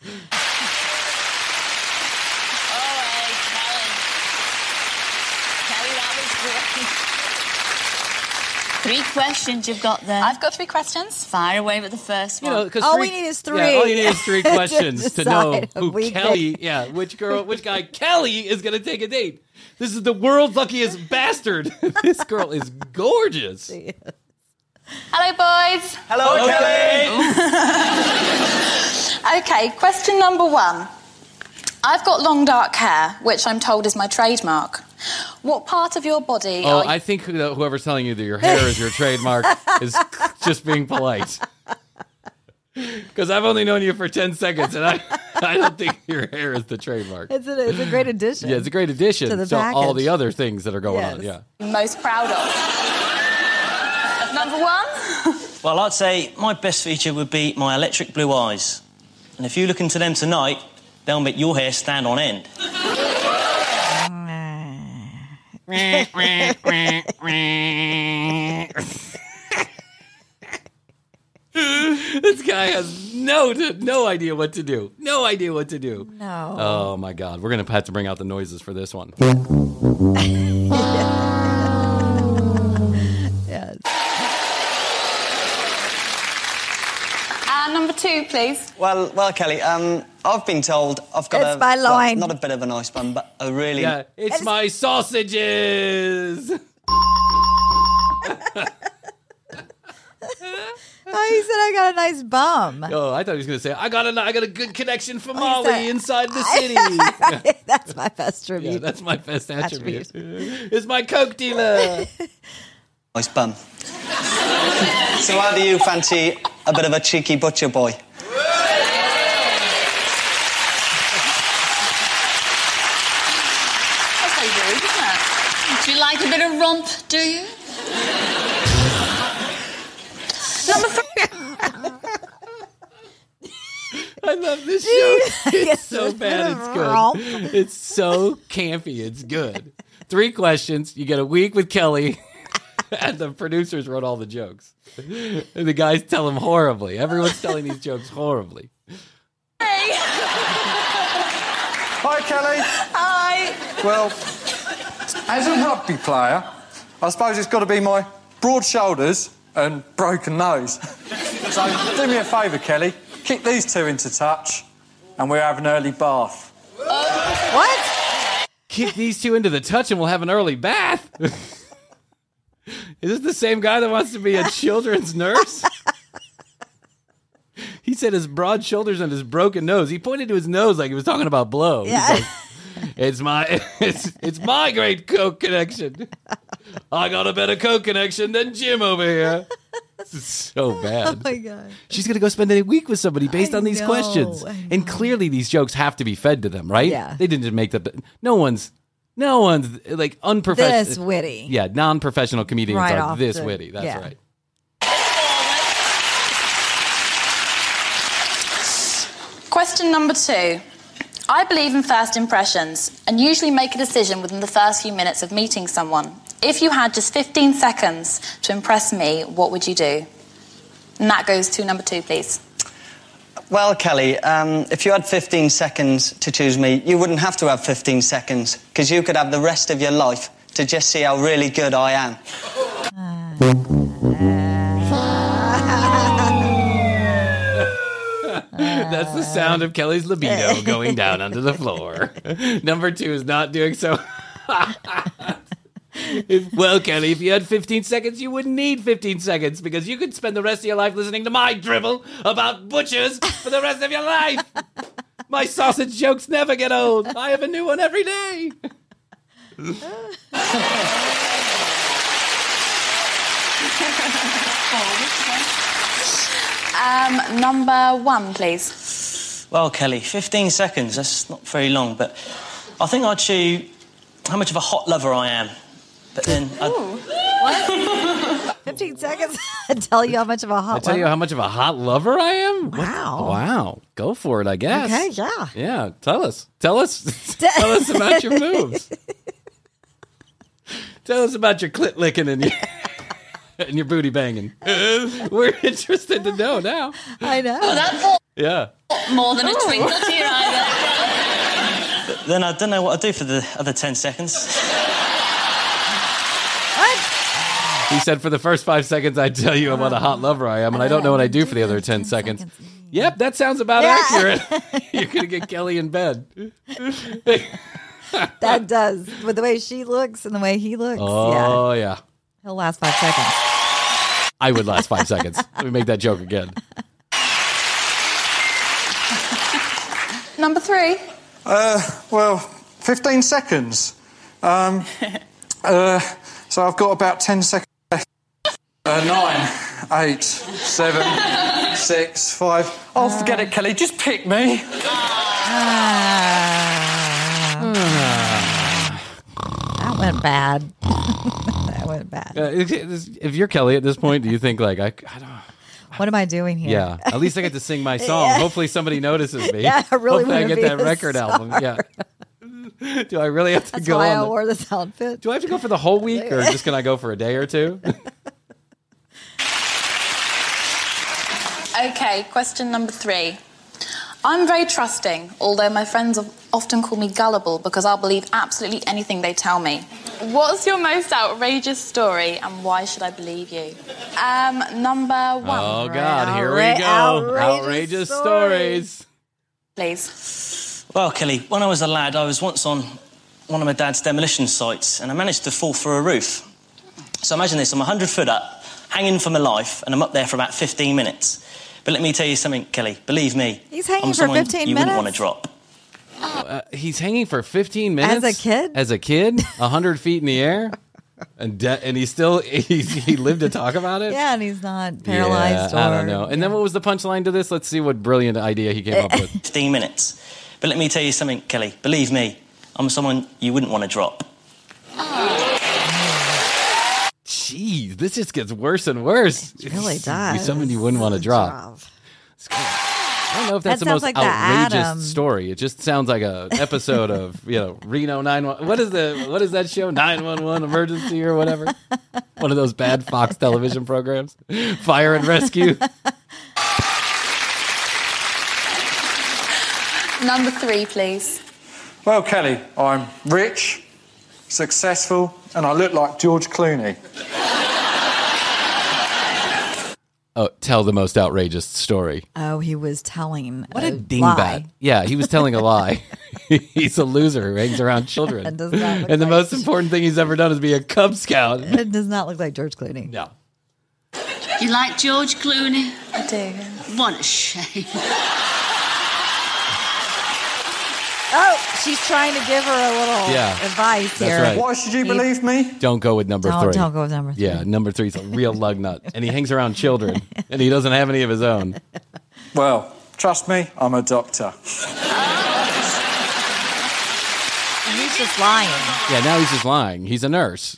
Speaker 5: Three questions you've got there.
Speaker 6: I've got three questions.
Speaker 5: Fire away with the first
Speaker 3: You
Speaker 5: one.
Speaker 3: know, 'cause
Speaker 4: All
Speaker 3: three-
Speaker 4: we need is
Speaker 3: Yeah, all you
Speaker 4: three
Speaker 3: need is three
Speaker 4: to
Speaker 3: questions to, know
Speaker 4: decide
Speaker 3: who
Speaker 4: if we
Speaker 3: Kelly, yeah, which girl, which guy Kelly is going to take a date. This is the world's luckiest bastard. This girl is gorgeous.
Speaker 6: Hello, boys.
Speaker 8: Hello, Kelly.
Speaker 6: Okay, question number one. I've got long dark hair, which I'm told is my trademark. What part of your body
Speaker 3: Oh,
Speaker 6: are
Speaker 3: I think that whoever's telling you that your hair is your trademark is just being polite. Because I've only known you for ten seconds, and I, I don't think your hair is the trademark.
Speaker 4: It's a, it's a great addition.
Speaker 3: Yeah, it's a great addition
Speaker 4: To
Speaker 3: to,
Speaker 4: the
Speaker 3: all
Speaker 4: package.
Speaker 3: the other things that are going
Speaker 4: Yes.
Speaker 3: on. Yeah.
Speaker 6: you most proud of? Number one?
Speaker 7: Well, I'd say my best feature would be my electric blue eyes. And if you look into them tonight, they'll make your hair stand on end.
Speaker 3: This guy has no no idea what to do. No idea what to do.
Speaker 4: No.
Speaker 3: Oh my God, we're gonna have to bring out the noises for this one.
Speaker 4: Yes.
Speaker 6: And number two, please.
Speaker 8: Well, well, Kelly. Um, I've been told I've got
Speaker 4: It's
Speaker 8: a
Speaker 4: my
Speaker 8: well,
Speaker 4: line.
Speaker 8: not a bit of a nice one, but a really.
Speaker 3: Yeah, it's my sausages.
Speaker 4: Oh, he said I got a nice bum.
Speaker 3: Oh, I thought he was gonna say I got a I got a good connection for
Speaker 4: he
Speaker 3: Molly
Speaker 4: said-
Speaker 3: inside the city.
Speaker 4: That's my best tribute.
Speaker 3: Yeah, that's my best attribute.
Speaker 4: Attribute.
Speaker 3: It's my Coke dealer.
Speaker 8: Nice bum. So how do you fancy a bit of a cheeky butcher boy?
Speaker 6: That's so rude, isn't it?
Speaker 5: Do you like a bit of romp, do you?
Speaker 6: Number three.
Speaker 3: I love this show. It's
Speaker 4: Yes,
Speaker 3: so
Speaker 4: it's
Speaker 3: bad,
Speaker 4: been a
Speaker 3: it's
Speaker 4: romp.
Speaker 3: good. It's so campy, it's good. Three questions. You get a week with Kelly. And the producers wrote all the jokes. And the guys tell them horribly. Everyone's telling these jokes horribly.
Speaker 6: Hey.
Speaker 9: Hi, Kelly.
Speaker 6: Hi.
Speaker 9: Well, as a rugby player, I suppose it's got to be my broad shoulders and broken nose. So do me a favour, Kelly. Kick these two into touch, and we'll have an early bath.
Speaker 4: What?
Speaker 3: Kick these two into the touch, and we'll have an early bath. Is this the same guy that wants to be a children's nurse? He said his broad shoulders and his broken nose. He pointed to his nose like he was talking about blow.
Speaker 4: Yeah.
Speaker 3: Like, it's my it's it's my great Coke connection. I got a better Coke connection than Jim over here. This is so bad.
Speaker 4: Oh my God.
Speaker 3: She's gonna go spend a week with somebody based
Speaker 4: I
Speaker 3: on these
Speaker 4: know,
Speaker 3: questions.
Speaker 4: I
Speaker 3: And
Speaker 4: know.
Speaker 3: clearly these jokes have to be fed to them, right?
Speaker 4: Yeah.
Speaker 3: They didn't just make the no one's no one's like unprofessional.
Speaker 4: This witty.
Speaker 3: Yeah, non-professional comedians
Speaker 4: Right
Speaker 3: are
Speaker 4: off
Speaker 3: this
Speaker 4: the-
Speaker 3: witty. That's
Speaker 4: yeah.
Speaker 3: right.
Speaker 6: Question number two. I believe in first impressions and usually make a decision within the first few minutes of meeting someone. If you had just fifteen seconds to impress me, what would you do? And that goes to number two, please.
Speaker 8: Well, Kelly, um, if you had fifteen seconds to choose me, you wouldn't have to have fifteen seconds, because you could have the rest of your life to just see how really good I am.
Speaker 3: That's the sound of Kelly's libido going down onto the floor. Number two is not doing so. If, well, Kelly, if you had fifteen seconds, you wouldn't need fifteen seconds because you could spend the rest of your life listening to my dribble about butchers for the rest of your life. My sausage jokes never get old. I have a new one every day.
Speaker 6: Um, number one, please.
Speaker 7: Well, Kelly, fifteen seconds, that's not very long, but I think I'd show how much of a hot lover I am. But then I'd...
Speaker 4: fifteen seconds to tell you how much of a hot
Speaker 3: I tell you how much of a hot lover I am?
Speaker 4: Wow.
Speaker 3: Wow. Go for it, I guess.
Speaker 4: Okay, yeah.
Speaker 3: Yeah, tell us. Tell us. Tell us about your moves. Tell us about your clit licking and your, and your booty banging. We're interested to know now.
Speaker 4: I know.
Speaker 5: Oh, that's
Speaker 3: Yeah.
Speaker 5: more than a twinkle to your eye.
Speaker 7: But then I don't know what I'd do for the other ten seconds.
Speaker 3: He said for the first five seconds, I'd tell you what a hot lover I am, and I don't know what I do for the other ten seconds. Yep, that sounds about
Speaker 4: Yeah.
Speaker 3: accurate. You're going to get Kelly in bed.
Speaker 4: That does. With the way she looks and the way he looks. Yeah.
Speaker 3: Oh, yeah.
Speaker 4: He'll last five seconds.
Speaker 3: I would last five seconds. Let me make that joke again.
Speaker 6: Number three.
Speaker 9: Uh, well, fifteen seconds. Um, uh, so I've got about ten seconds left. Uh, nine, eight, seven, six, five. Oh, forget it, Kelly. Just pick me.
Speaker 4: That went bad. That went bad.
Speaker 3: Uh, if if you're Kelly at this point, do you think, like, I, I don't
Speaker 4: What am I doing here?
Speaker 3: Yeah, at least I get to sing my song.
Speaker 4: Yeah.
Speaker 3: Hopefully somebody notices me.
Speaker 4: Yeah, I really
Speaker 3: Hopefully I
Speaker 4: wanna
Speaker 3: get
Speaker 4: be
Speaker 3: that
Speaker 4: a
Speaker 3: record
Speaker 4: song.
Speaker 3: album. Yeah. Do I really have to
Speaker 4: That's
Speaker 3: go
Speaker 4: why
Speaker 3: on?
Speaker 4: I
Speaker 3: the-
Speaker 4: wore this outfit.
Speaker 3: Do I have to go for the whole week, or just can I go for a day or two?
Speaker 6: Okay, question number three. I'm very trusting, although my friends often call me gullible because I'll believe absolutely anything they tell me. What's your most outrageous story and why should I believe you? Um, number one,
Speaker 3: Oh, God, here we
Speaker 4: Outra-
Speaker 3: go.
Speaker 4: outrageous
Speaker 3: Outrageous
Speaker 4: stories.
Speaker 3: stories.
Speaker 6: please.
Speaker 7: Well, Kelly, when I was a lad, I was once on one of my dad's demolition sites and I managed to fall through a roof. So imagine this, I'm one hundred foot up, hanging for my life, and I'm up there for about fifteen minutes. But let me tell you something, Kelly, believe me.
Speaker 4: He's hanging
Speaker 7: I'm
Speaker 4: for
Speaker 7: someone
Speaker 4: fifteen
Speaker 7: you
Speaker 4: minutes?
Speaker 7: wouldn't want to drop.
Speaker 3: Uh, he's hanging for fifteen minutes
Speaker 4: As a kid?
Speaker 3: As a kid, a hundred feet in the air, and de- and he's still he's, he lived to talk about it.
Speaker 4: Yeah, and he's not paralyzed.
Speaker 3: Yeah,
Speaker 4: or,
Speaker 3: I don't know. And then what was the punchline to this? Let's see what brilliant idea he came up with.
Speaker 7: fifteen minutes. But let me tell you something, Kelly, believe me, I'm someone you wouldn't want to drop.
Speaker 3: Jeez, this just gets worse and worse.
Speaker 4: It really
Speaker 3: He's
Speaker 4: does.
Speaker 3: someone you wouldn't want to drop. I don't know if that's
Speaker 4: That
Speaker 3: the most
Speaker 4: sounds like the
Speaker 3: outrageous
Speaker 4: Adam.
Speaker 3: story. It just sounds like a episode of, you know, Reno nine one one. What is the what is that show? nine one one Emergency or whatever. One of those bad Fox television programs. Fire and Rescue.
Speaker 6: Number three, please.
Speaker 9: Well, Kelly, I'm rich, successful, and I look like George Clooney.
Speaker 3: Oh, tell the most outrageous story.
Speaker 4: Oh, he was telling
Speaker 3: What
Speaker 4: a,
Speaker 3: a dingbat.
Speaker 4: lie.
Speaker 3: Yeah, he was telling a lie. He's a loser who hangs around children.
Speaker 4: That does not look
Speaker 3: and the
Speaker 4: like-
Speaker 3: most important thing he's ever done is be a Cub Scout.
Speaker 4: It does not look like George Clooney.
Speaker 3: No.
Speaker 5: You like George Clooney?
Speaker 6: I do.
Speaker 5: What a shame.
Speaker 4: Oh, she's trying to give her a little
Speaker 3: Yeah,
Speaker 4: advice
Speaker 3: that's
Speaker 4: here.
Speaker 3: right.
Speaker 9: Why should you believe me?
Speaker 3: Don't go with number
Speaker 4: Don't,
Speaker 3: three.
Speaker 4: don't go with number three.
Speaker 3: Yeah, number three's a real lug nut. And he hangs around children. And he doesn't have any of his own.
Speaker 9: Well, trust me, I'm a doctor.
Speaker 4: And he's just lying.
Speaker 3: Yeah, now he's just lying. He's a nurse.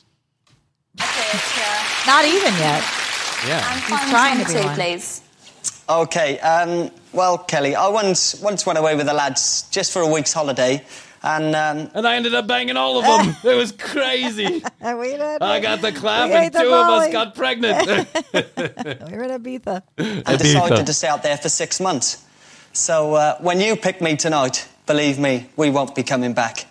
Speaker 4: Not even yet.
Speaker 3: Yeah.
Speaker 6: And
Speaker 4: He's
Speaker 6: final
Speaker 4: trying
Speaker 6: number
Speaker 4: to be
Speaker 6: two,
Speaker 4: one.
Speaker 6: please.
Speaker 8: Okay, um, well, Kelly, I once once went away with the lads just for a week's holiday, and um,
Speaker 3: And I ended up banging all of them. It was crazy.
Speaker 4: And we did.
Speaker 3: I got the clap
Speaker 4: We ate
Speaker 3: and
Speaker 4: the
Speaker 3: two of us
Speaker 4: volley.
Speaker 3: got pregnant.
Speaker 4: We were in Ibiza.
Speaker 8: and decided to stay out there for six months. So uh, when you pick me tonight, believe me, we won't be coming back.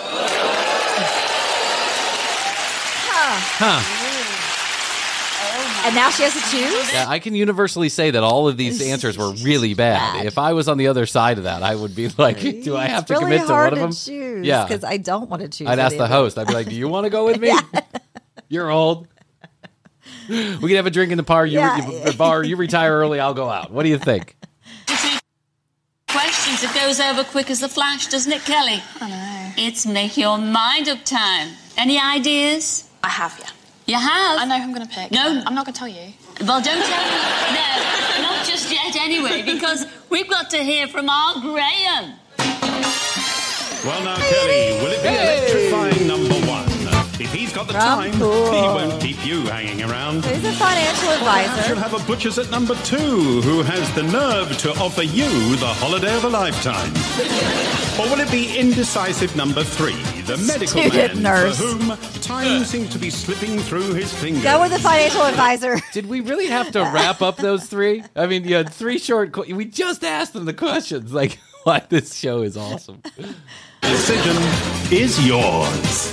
Speaker 3: Huh.
Speaker 4: And now she has to choose?
Speaker 3: Yeah, I can universally say that all of these answers were really bad.
Speaker 4: Bad.
Speaker 3: If I was on the other side of that, I would be like, do I have
Speaker 4: It's
Speaker 3: to
Speaker 4: really
Speaker 3: commit to
Speaker 4: hard
Speaker 3: one of them?
Speaker 4: to choose,
Speaker 3: Yeah.
Speaker 4: because I don't want to choose.
Speaker 3: I'd ask
Speaker 4: any
Speaker 3: the
Speaker 4: of them.
Speaker 3: host. I'd be like, do you want to go with me? You're old. We can have a drink in the bar. You,
Speaker 4: Yeah.
Speaker 3: you, the bar. You retire early. I'll go out. What do you think?
Speaker 5: Questions, it goes over quick as a flash, doesn't it, Kelly?
Speaker 6: I know.
Speaker 5: It's make your mind up time. Any ideas?
Speaker 6: I have, yeah.
Speaker 5: You have?
Speaker 6: I know who I'm going to pick.
Speaker 5: No.
Speaker 6: I'm not going to tell you.
Speaker 5: Well, don't tell me. No, not just yet anyway, because we've got to hear from our Graham.
Speaker 10: Well, now, Kelly, will it be electrifying number one? If he's got the
Speaker 4: From
Speaker 10: time,
Speaker 4: pool.
Speaker 10: he won't keep you hanging around.
Speaker 4: So he's a financial
Speaker 10: Should
Speaker 4: advisor.
Speaker 10: have a butcher's at number two, who has the nerve to offer you the holiday of a lifetime. Or will it be indecisive number three, the medical
Speaker 4: Student
Speaker 10: man
Speaker 4: nurse.
Speaker 10: for whom time seems to be slipping through his fingers?
Speaker 4: Go with the financial advisor.
Speaker 3: Did we really have to wrap up those three? I mean, you had three short. Qu- we just asked them the questions. Like, why this show is awesome.
Speaker 10: Decision is yours.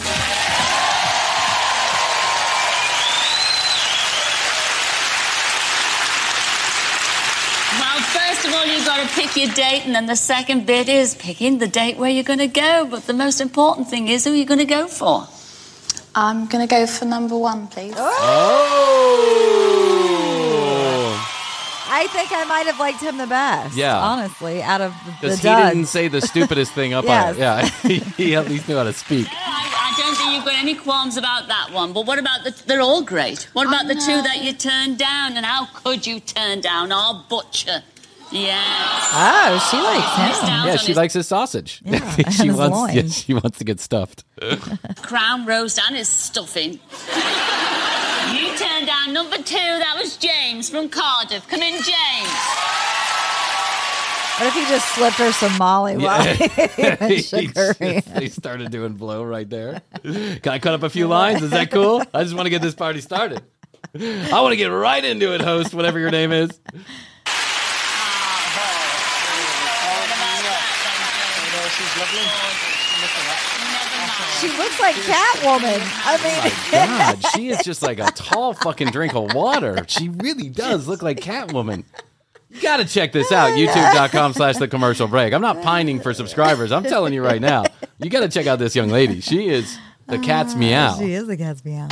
Speaker 5: Well, first of all, you've got to pick your date, and then the second bit is picking the date where you're going to go. But the most important thing is who you're going to go for.
Speaker 6: I'm going to go for number one, please.
Speaker 3: Oh.
Speaker 4: I think I might have liked him the best.
Speaker 3: Yeah.
Speaker 4: Honestly, out of the, the
Speaker 3: Because he
Speaker 4: duds.
Speaker 3: didn't say the stupidest thing up
Speaker 4: Yes.
Speaker 3: on it. Yeah, he, he at least knew how to speak.
Speaker 5: I, I don't think you've got any qualms about that one. But what about the... They're all great. What about the two that you turned down? And how could you turn down our butcher? Yes.
Speaker 4: Oh, she likes him.
Speaker 5: Down
Speaker 3: Yeah,
Speaker 5: on
Speaker 3: she
Speaker 5: his
Speaker 3: likes his sausage.
Speaker 4: Yeah, and
Speaker 3: she
Speaker 4: his
Speaker 3: wants.
Speaker 4: loin.
Speaker 3: Yeah, she wants to get stuffed.
Speaker 5: crown roast and his stuffing. You turned down number two. That was James from Cardiff. Come in, James.
Speaker 4: What if he just slipped her some Molly while he
Speaker 3: He
Speaker 4: shook her
Speaker 3: just-
Speaker 4: hand?
Speaker 3: they started doing blow right there. Can I cut up a few lines? Is that cool? I just want to get this party started. I want to get right into it, host, whatever your name is.
Speaker 4: She looks like Catwoman. I mean,
Speaker 3: God, she is just like a tall fucking drink of water. She really does look like Catwoman. You got to check this out, youtube.com slash the commercial break. I'm not pining for subscribers. I'm telling you right now. You got to check out this young lady. She is the cat's meow.
Speaker 4: she is a cat's meow.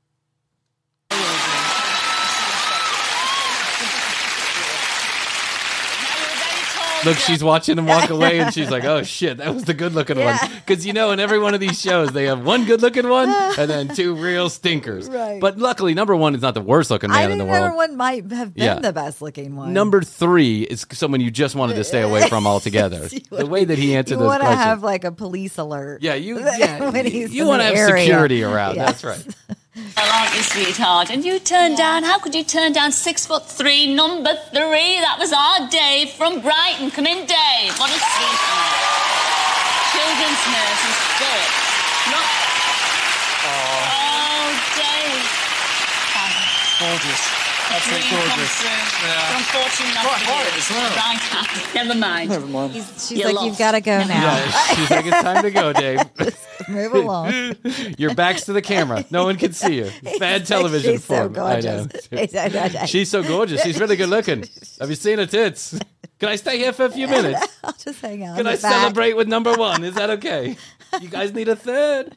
Speaker 3: Look, she's watching him walk away, and she's like, oh, shit, that was the good-looking
Speaker 4: Yeah.
Speaker 3: one. Because, you know, in every one of these shows, they have one good-looking one and then two real stinkers.
Speaker 4: Right.
Speaker 3: But luckily, number one is not the worst-looking
Speaker 4: I
Speaker 3: man in
Speaker 4: think
Speaker 3: the world.
Speaker 4: number one might have been
Speaker 3: Yeah.
Speaker 4: the best looking one.
Speaker 3: Number three is someone you just wanted to stay away from altogether. The way that he answered
Speaker 4: you
Speaker 3: those
Speaker 4: want to
Speaker 3: questions.
Speaker 4: have like a police alert.
Speaker 3: Yeah, you- yeah,
Speaker 4: when
Speaker 3: you-
Speaker 4: he's
Speaker 3: you
Speaker 4: in
Speaker 3: wanna
Speaker 4: the
Speaker 3: have
Speaker 4: area.
Speaker 3: security around.
Speaker 4: Yes.
Speaker 3: That's right.
Speaker 5: Well, aren't you, sweetheart? And you turned down, how could you turn down six foot three, number three? That was our Dave from Brighton. Come in, Dave. What a sweetheart. Children's nurse is good. Look. Oh, Dave.
Speaker 9: Gorgeous. Absolutely
Speaker 5: Dream come
Speaker 9: gorgeous.
Speaker 5: through.
Speaker 9: Yeah.
Speaker 5: But unfortunately not
Speaker 9: Quite
Speaker 5: for
Speaker 9: hot
Speaker 5: you.
Speaker 9: as well.
Speaker 5: Right. Never mind.
Speaker 9: Never mind.
Speaker 4: He's, she's
Speaker 5: You're
Speaker 4: like,
Speaker 5: lost.
Speaker 4: you've got to go now.
Speaker 3: Yeah, she's like, it's time to go, Dave.
Speaker 4: Move along.
Speaker 3: Your back's to the camera. No one can see you. Bad television
Speaker 4: She's
Speaker 3: form.
Speaker 4: so
Speaker 3: I
Speaker 4: gorgeous.
Speaker 3: know. She's so gorgeous. She's really good looking. Have you seen her tits? Can I stay here for a few minutes?
Speaker 4: I'll just hang out.
Speaker 3: Can I celebrate with number one? Is that okay? You guys need a third?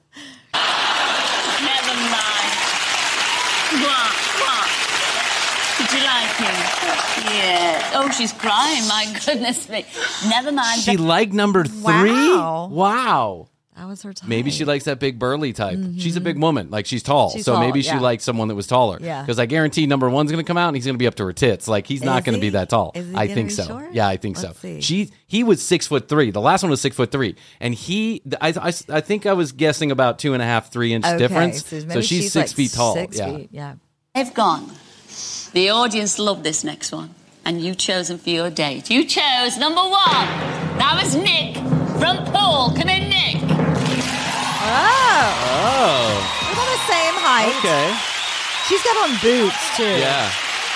Speaker 5: Never mind. What? What? Did you like him? Yeah. Oh, she's crying. My goodness me. Never mind.
Speaker 3: She
Speaker 5: The-
Speaker 3: liked number three?
Speaker 4: Wow.
Speaker 3: Wow.
Speaker 4: That was her type.
Speaker 3: Maybe she likes that big burly type. She's a big woman. Like, she's tall.
Speaker 4: She's
Speaker 3: so
Speaker 4: tall,
Speaker 3: maybe she
Speaker 4: yeah.
Speaker 3: likes someone that was taller.
Speaker 4: Yeah.
Speaker 3: Because I guarantee number one's going to come out and he's going to be up to her tits. Like, he's not
Speaker 4: Is
Speaker 3: going to
Speaker 4: he?
Speaker 3: be that tall.
Speaker 4: Is he
Speaker 3: I
Speaker 4: gonna
Speaker 3: think
Speaker 4: be
Speaker 3: so.
Speaker 4: short?
Speaker 3: Yeah, I think
Speaker 4: Let's
Speaker 3: so.
Speaker 4: see.
Speaker 3: She He was six foot three. The last one was six foot three. And he, I, I, I think I was guessing about two and a half, three inch
Speaker 4: Okay,
Speaker 3: difference.
Speaker 4: so
Speaker 3: So,
Speaker 4: maybe
Speaker 3: she's,
Speaker 4: she's
Speaker 3: six
Speaker 4: like
Speaker 3: feet tall.
Speaker 4: Six
Speaker 3: yeah.
Speaker 4: feet, yeah.
Speaker 5: They've gone. The audience loved this next one. And you chose him for your date. You chose number one. That was Nick from Poole. Come in, Nick.
Speaker 4: Oh.
Speaker 3: Oh.
Speaker 4: We're on the same height.
Speaker 3: Okay.
Speaker 4: She's got on boots, too.
Speaker 3: Yeah.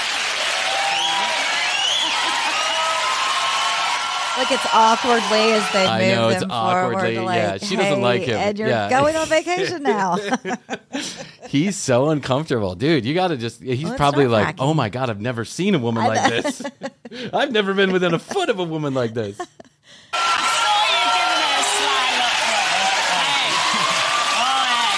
Speaker 4: Like it's awkwardly as they
Speaker 3: I
Speaker 4: move
Speaker 3: know, it's
Speaker 4: them forward.
Speaker 3: awkwardly,
Speaker 4: Like,
Speaker 3: yeah. She doesn't
Speaker 4: hey,
Speaker 3: like him.
Speaker 4: And you're
Speaker 3: Yeah.
Speaker 4: going on vacation now.
Speaker 3: He's so uncomfortable. Dude, you got to just, he's
Speaker 4: Let's
Speaker 3: probably
Speaker 4: start
Speaker 3: like,
Speaker 4: packing.
Speaker 3: oh my God, I've never seen a woman like this. I've never been within a foot of a woman like this.
Speaker 5: I saw you giving her a sly look, brother. Hey.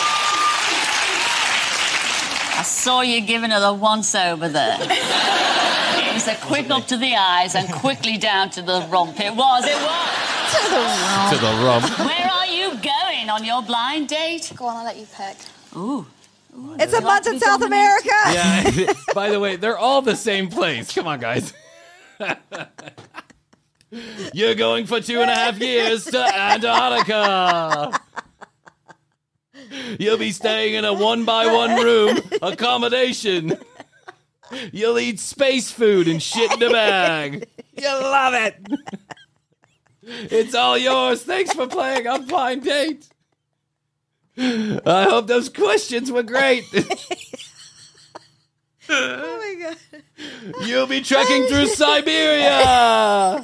Speaker 5: Oh, hey. I saw you giving her the once over there. It was a quick up to the eyes and quickly down to the rump. It was, it was.
Speaker 4: To the wrong.
Speaker 3: To the rump.
Speaker 5: Where are you going on your blind date?
Speaker 6: Go on, I'll let you pick.
Speaker 5: Ooh.
Speaker 4: It's a
Speaker 5: Like
Speaker 4: month
Speaker 5: to
Speaker 4: in
Speaker 5: be
Speaker 4: South
Speaker 5: dominated?
Speaker 4: America.
Speaker 3: Yeah. By the way, they're all the same place. Come on, guys. You're going for two and a half years to Antarctica. You'll be staying in a one by one room accommodation. You'll eat space food and shit in a bag. You love it. It's all yours. Thanks for playing on Blind Date. I hope those questions were great.
Speaker 4: Oh my God.
Speaker 3: You'll be trekking through Siberia.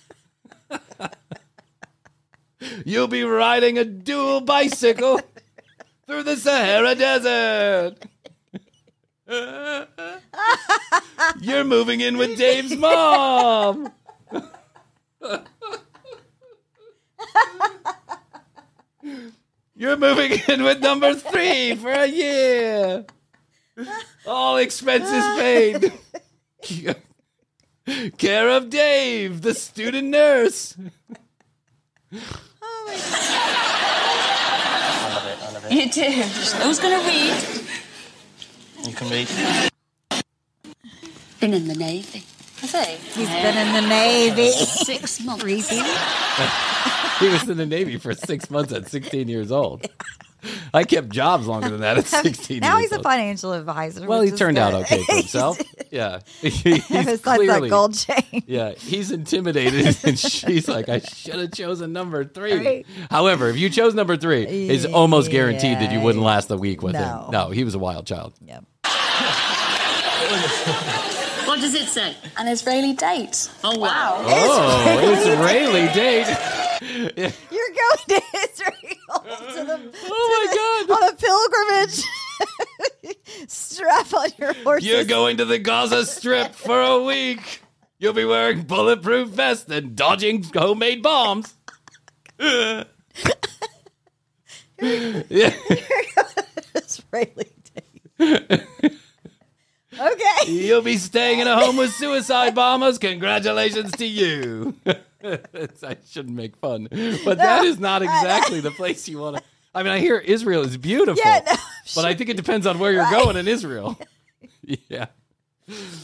Speaker 3: You'll be riding a dual bicycle through the Sahara Desert. You're moving in with Dave's mom. You're moving in with number three for a year. All expenses paid. Care of Dave, the student nurse.
Speaker 4: Oh my God.
Speaker 7: I love it, I love it.
Speaker 5: You do. Who's going to read?
Speaker 7: You can read.
Speaker 5: Been in the Navy.
Speaker 6: Has he?
Speaker 4: He's been in the Navy.
Speaker 5: Six months.
Speaker 4: Creepy.
Speaker 3: He was in the Navy for six months at sixteen years old. I kept jobs longer than that at sixteen
Speaker 4: Now
Speaker 3: years
Speaker 4: he's a
Speaker 3: old.
Speaker 4: financial advisor.
Speaker 3: Well,
Speaker 4: which
Speaker 3: he
Speaker 4: is
Speaker 3: turned out
Speaker 4: good.
Speaker 3: okay for himself. Yeah. He's
Speaker 4: Besides
Speaker 3: clearly,
Speaker 4: that gold chain.
Speaker 3: yeah, he's intimidated, and she's like, I should have chosen number three.
Speaker 4: Right.
Speaker 3: However, if you chose number three, it's almost guaranteed that you
Speaker 4: Yeah.
Speaker 3: wouldn't last the week with
Speaker 4: No.
Speaker 3: him. No, he was a wild child.
Speaker 4: Yep.
Speaker 5: What does it say?
Speaker 6: An Israeli date.
Speaker 5: Oh, wow.
Speaker 3: Oh, Israeli date.
Speaker 4: You're going to Israel to the,
Speaker 3: Oh my
Speaker 4: to the, on a pilgrimage. Strap on your horses.
Speaker 3: You're going to the Gaza Strip for a week. You'll be wearing bulletproof vests and dodging homemade bombs. Yeah.
Speaker 4: Israeli date. Okay.
Speaker 3: You'll be staying in a home with suicide bombers. Congratulations to you. I shouldn't make fun, but that is not exactly the place you want to. I mean, I hear Israel is beautiful,
Speaker 4: Yeah, no,
Speaker 3: but I think it depends on where you're
Speaker 4: Right.
Speaker 3: going in Israel. Yeah.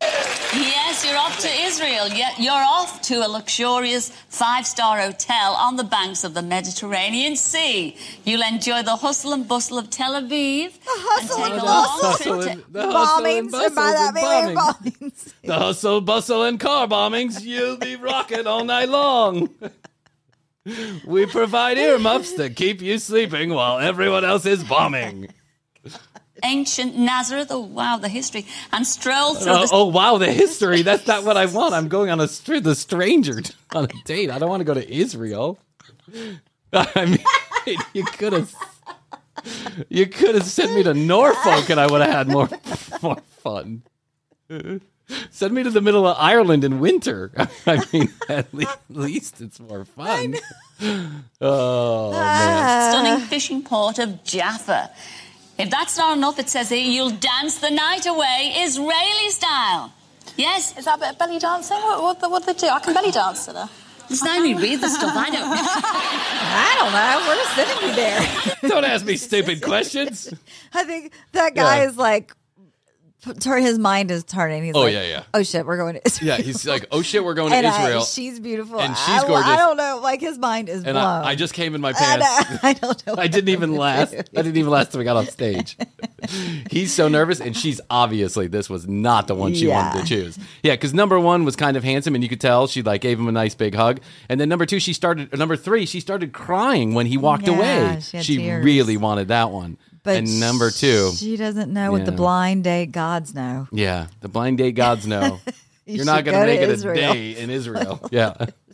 Speaker 5: Yes, you're off to Israel. Yeah, you're off to a luxurious five-star hotel on the banks of the Mediterranean Sea. You'll enjoy the hustle and bustle of Tel Aviv.
Speaker 4: The hustle
Speaker 5: and
Speaker 4: and
Speaker 5: take a long
Speaker 4: bustle.
Speaker 5: trip to-
Speaker 3: The hustle and
Speaker 4: Bombings.
Speaker 3: bustle
Speaker 4: And by that
Speaker 3: and
Speaker 4: meaning
Speaker 3: bombings.
Speaker 4: bombings.
Speaker 3: The hustle, bustle, and car bombings. You'll be rocking all night long. We provide earmuffs to keep you sleeping while everyone else is bombing.
Speaker 5: Ancient Nazareth. Oh, wow, the history. And stroll through
Speaker 3: Oh,
Speaker 5: the...
Speaker 3: oh, wow, the history. That's not what I want. I'm going on a str- the stranger on a date. I don't want to go to Israel. I mean, you could have you could have sent me to Norfolk and I would have had more, more fun. Send me to the middle of Ireland in winter. I mean, at least, at least it's more fun. Oh, man.
Speaker 5: stunning fishing port of Jaffa. If that's not enough, it says here, you'll dance the night away Israeli style. Yes?
Speaker 6: Is that a bit of belly dancing? What, what, what do they do? I can belly dance to that.
Speaker 5: Just let me read the stuff. I don't know.
Speaker 4: I don't know. We're just sitting there.
Speaker 3: Don't ask me stupid questions.
Speaker 4: I think that guy
Speaker 3: Yeah.
Speaker 4: is like, p- turn his mind is turning. He's
Speaker 3: Oh,
Speaker 4: like,
Speaker 3: yeah, yeah.
Speaker 4: oh shit, we're going to Israel.
Speaker 3: Yeah, he's like, oh shit, we're going to
Speaker 4: and I-
Speaker 3: Israel.
Speaker 4: she's beautiful.
Speaker 3: And she's
Speaker 4: I,
Speaker 3: gorgeous.
Speaker 4: I don't know. Like his mind is
Speaker 3: And
Speaker 4: blown.
Speaker 3: I, I just came in my
Speaker 4: I,
Speaker 3: pants.
Speaker 4: know, I don't know.
Speaker 3: I didn't even last. I didn't even last till we got on stage. He's so nervous, and she's obviously this was not the one she
Speaker 4: Yeah.
Speaker 3: wanted to choose. Yeah, because number one was kind of handsome, and you could tell she like gave him a nice big hug. And then number two, she started. Or number three, she started crying when he walked
Speaker 4: Yeah,
Speaker 3: away.
Speaker 4: she had tears.
Speaker 3: really wanted that one.
Speaker 4: But
Speaker 3: and number two,
Speaker 4: she doesn't know what the
Speaker 3: Yeah.
Speaker 4: blind date gods know.
Speaker 3: yeah, the blind date gods know.
Speaker 4: You
Speaker 3: You're not
Speaker 4: should
Speaker 3: going to
Speaker 4: go
Speaker 3: make
Speaker 4: to
Speaker 3: it
Speaker 4: Israel.
Speaker 3: a day in Israel. Yeah.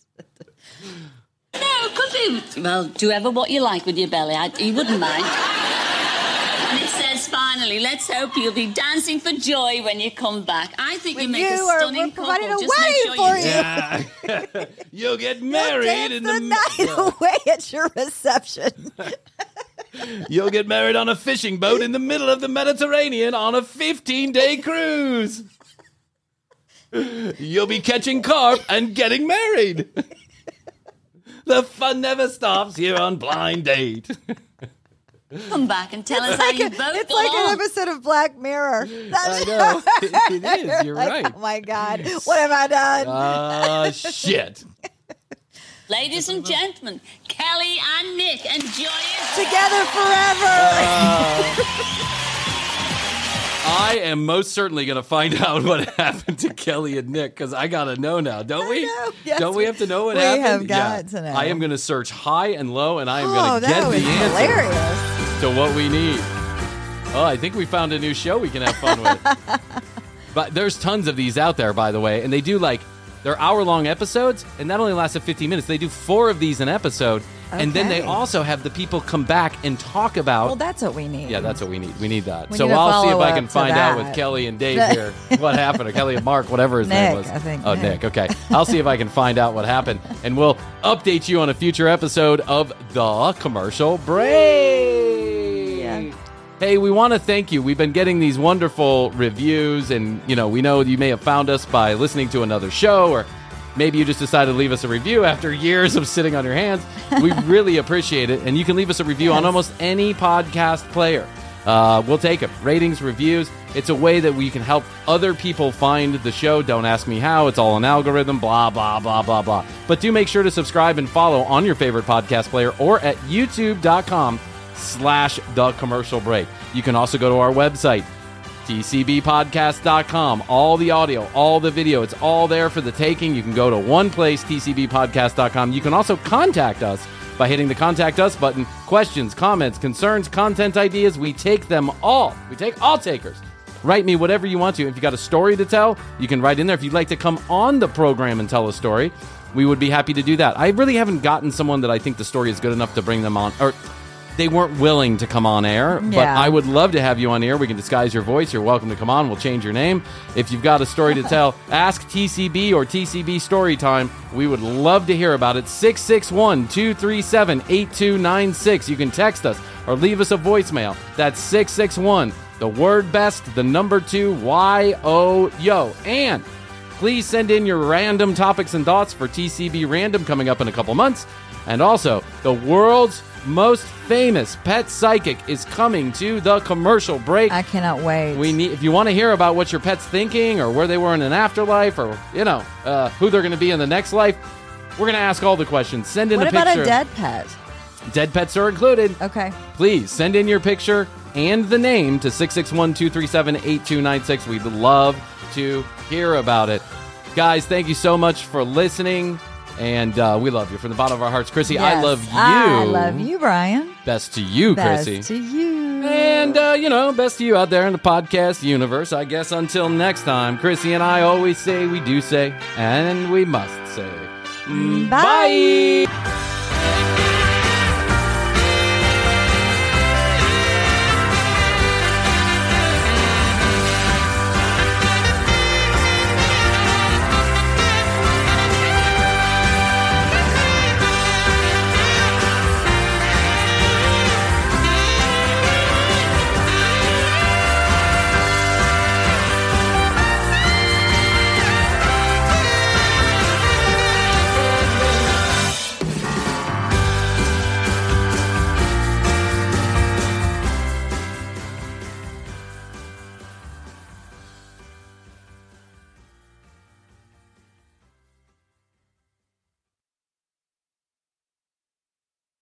Speaker 5: No, it could be. Well, do ever what you like with your belly. I, you wouldn't mind. And it says, finally, let's hope you'll be dancing for joy when you come back. I think you
Speaker 4: When
Speaker 5: make
Speaker 4: you
Speaker 5: a
Speaker 4: are-
Speaker 5: stunning
Speaker 4: we're providing
Speaker 5: couple.
Speaker 4: a
Speaker 5: Just make
Speaker 4: wedding
Speaker 5: sure
Speaker 4: for
Speaker 5: you...
Speaker 4: you.
Speaker 3: Yeah. You'll get
Speaker 4: You'll
Speaker 3: married
Speaker 4: dance
Speaker 3: in
Speaker 4: the,
Speaker 3: the
Speaker 4: night away at your reception.
Speaker 3: You'll get married on a fishing boat in the middle of the Mediterranean on a fifteen-day cruise. You'll be catching carp and getting married. The fun never stops here on Blind Date.
Speaker 5: Come back and tell us
Speaker 4: It's like,
Speaker 5: how you
Speaker 4: a,
Speaker 5: both
Speaker 4: it's
Speaker 5: got
Speaker 4: like
Speaker 5: on.
Speaker 4: an episode of Black Mirror. That's
Speaker 3: I know. It, it is. You're
Speaker 4: like,
Speaker 3: right.
Speaker 4: oh my God, what have I done?
Speaker 3: Ah, shit.
Speaker 5: Ladies and gentlemen, Kelly and Nick, enjoy it.
Speaker 4: Together forever.
Speaker 3: I am most certainly going to find out what happened to Kelly and Nick because I got to know now, don't we?
Speaker 4: know. Yes,
Speaker 3: don't we have to know what
Speaker 4: we
Speaker 3: happened?
Speaker 4: have got to know.
Speaker 3: I am going to search high and low, and I am
Speaker 4: Oh,
Speaker 3: going to get
Speaker 4: that
Speaker 3: the
Speaker 4: was
Speaker 3: answer
Speaker 4: hilarious.
Speaker 3: to what we need. Oh, I think we found a new show we can have fun with. But there's tons of these out there, by the way, and they do like they're hour-long episodes, and that only lasts a fifteen minutes. They do four of these an episode, and then they
Speaker 4: Okay.
Speaker 3: also have the people come back and talk about.
Speaker 4: Well, that's what we need.
Speaker 3: Yeah, that's what we need. We need that.
Speaker 4: We
Speaker 3: so
Speaker 4: need a
Speaker 3: I'll see if I
Speaker 4: follow-up
Speaker 3: can
Speaker 4: to
Speaker 3: find out
Speaker 4: that.
Speaker 3: with Kelly and Dave here what happened, or Kelly and Mark, whatever his name
Speaker 4: Nick,
Speaker 3: was.
Speaker 4: I think,
Speaker 3: Oh,
Speaker 4: Nick.
Speaker 3: Nick. Okay, I'll see if I can find out what happened, and we'll update you on a future episode of the Commercial Break.
Speaker 4: Yeah.
Speaker 3: Hey, we want to thank you. We've been getting these wonderful reviews, and you know, we know you may have found us by listening to another show, or maybe you just decided to leave us a review after years of sitting on your hands. We really appreciate it, and you can leave us a review on almost any podcast player. Uh, we'll take it. Ratings, reviews. It's a way that we can help other people find the show. Don't ask me how. It's all an algorithm, blah, blah, blah, blah, blah. But do make sure to subscribe and follow on your favorite podcast player or at youtube.com slash the commercial break. You can also go to our website, T C B podcast dot com. All the audio, all the video, it's all there for the taking. You can go to one place, T C B podcast dot com. You can also contact us by hitting the Contact Us button. Questions, comments, concerns, content ideas, we take them all. We take all takers. Write me whatever you want to. If you got a story to tell, you can write in there. If you'd like to come on the program and tell a story, we would be happy to do that. I really haven't gotten someone that I think the story is good enough to bring them on, or they weren't willing to come on air, but
Speaker 4: Yeah.
Speaker 3: I would love to have you on air. We can disguise your voice. You're welcome to come on. We'll change your name. If you've got a story to tell, ask T C B or T C B Storytime. We would love to hear about it. six six one, two three seven, eight two nine six. You can text us or leave us a voicemail. That's six six one, the word best, the number two, Y O Yo. And please send in your random topics and thoughts for T C B Random coming up in a couple months. And also, the world's most famous pet psychic is coming to the commercial break.
Speaker 4: I cannot wait.
Speaker 3: We need, if you want to hear about what your pet's thinking or where they were in an afterlife or, you know, uh, who they're going to be in the next life, we're going to ask all the questions. Send in
Speaker 4: what
Speaker 3: a picture.
Speaker 4: What about a dead pet?
Speaker 3: Dead pets are included.
Speaker 4: Okay.
Speaker 3: Please send in your picture and the name to six six one, two three seven, eight two nine six. We'd love to hear about it. Guys, thank you so much for listening. And uh, we love you from the bottom of our hearts. Chrissy,
Speaker 4: Yes,
Speaker 3: I love you.
Speaker 4: I love you, Brian.
Speaker 3: Best to you,
Speaker 4: Best
Speaker 3: Chrissy.
Speaker 4: to you.
Speaker 3: And, uh, you know, best to you out there in the podcast universe. I guess until next time, Chrissy and I always say, we do say, and we must say,
Speaker 4: Bye.
Speaker 3: bye.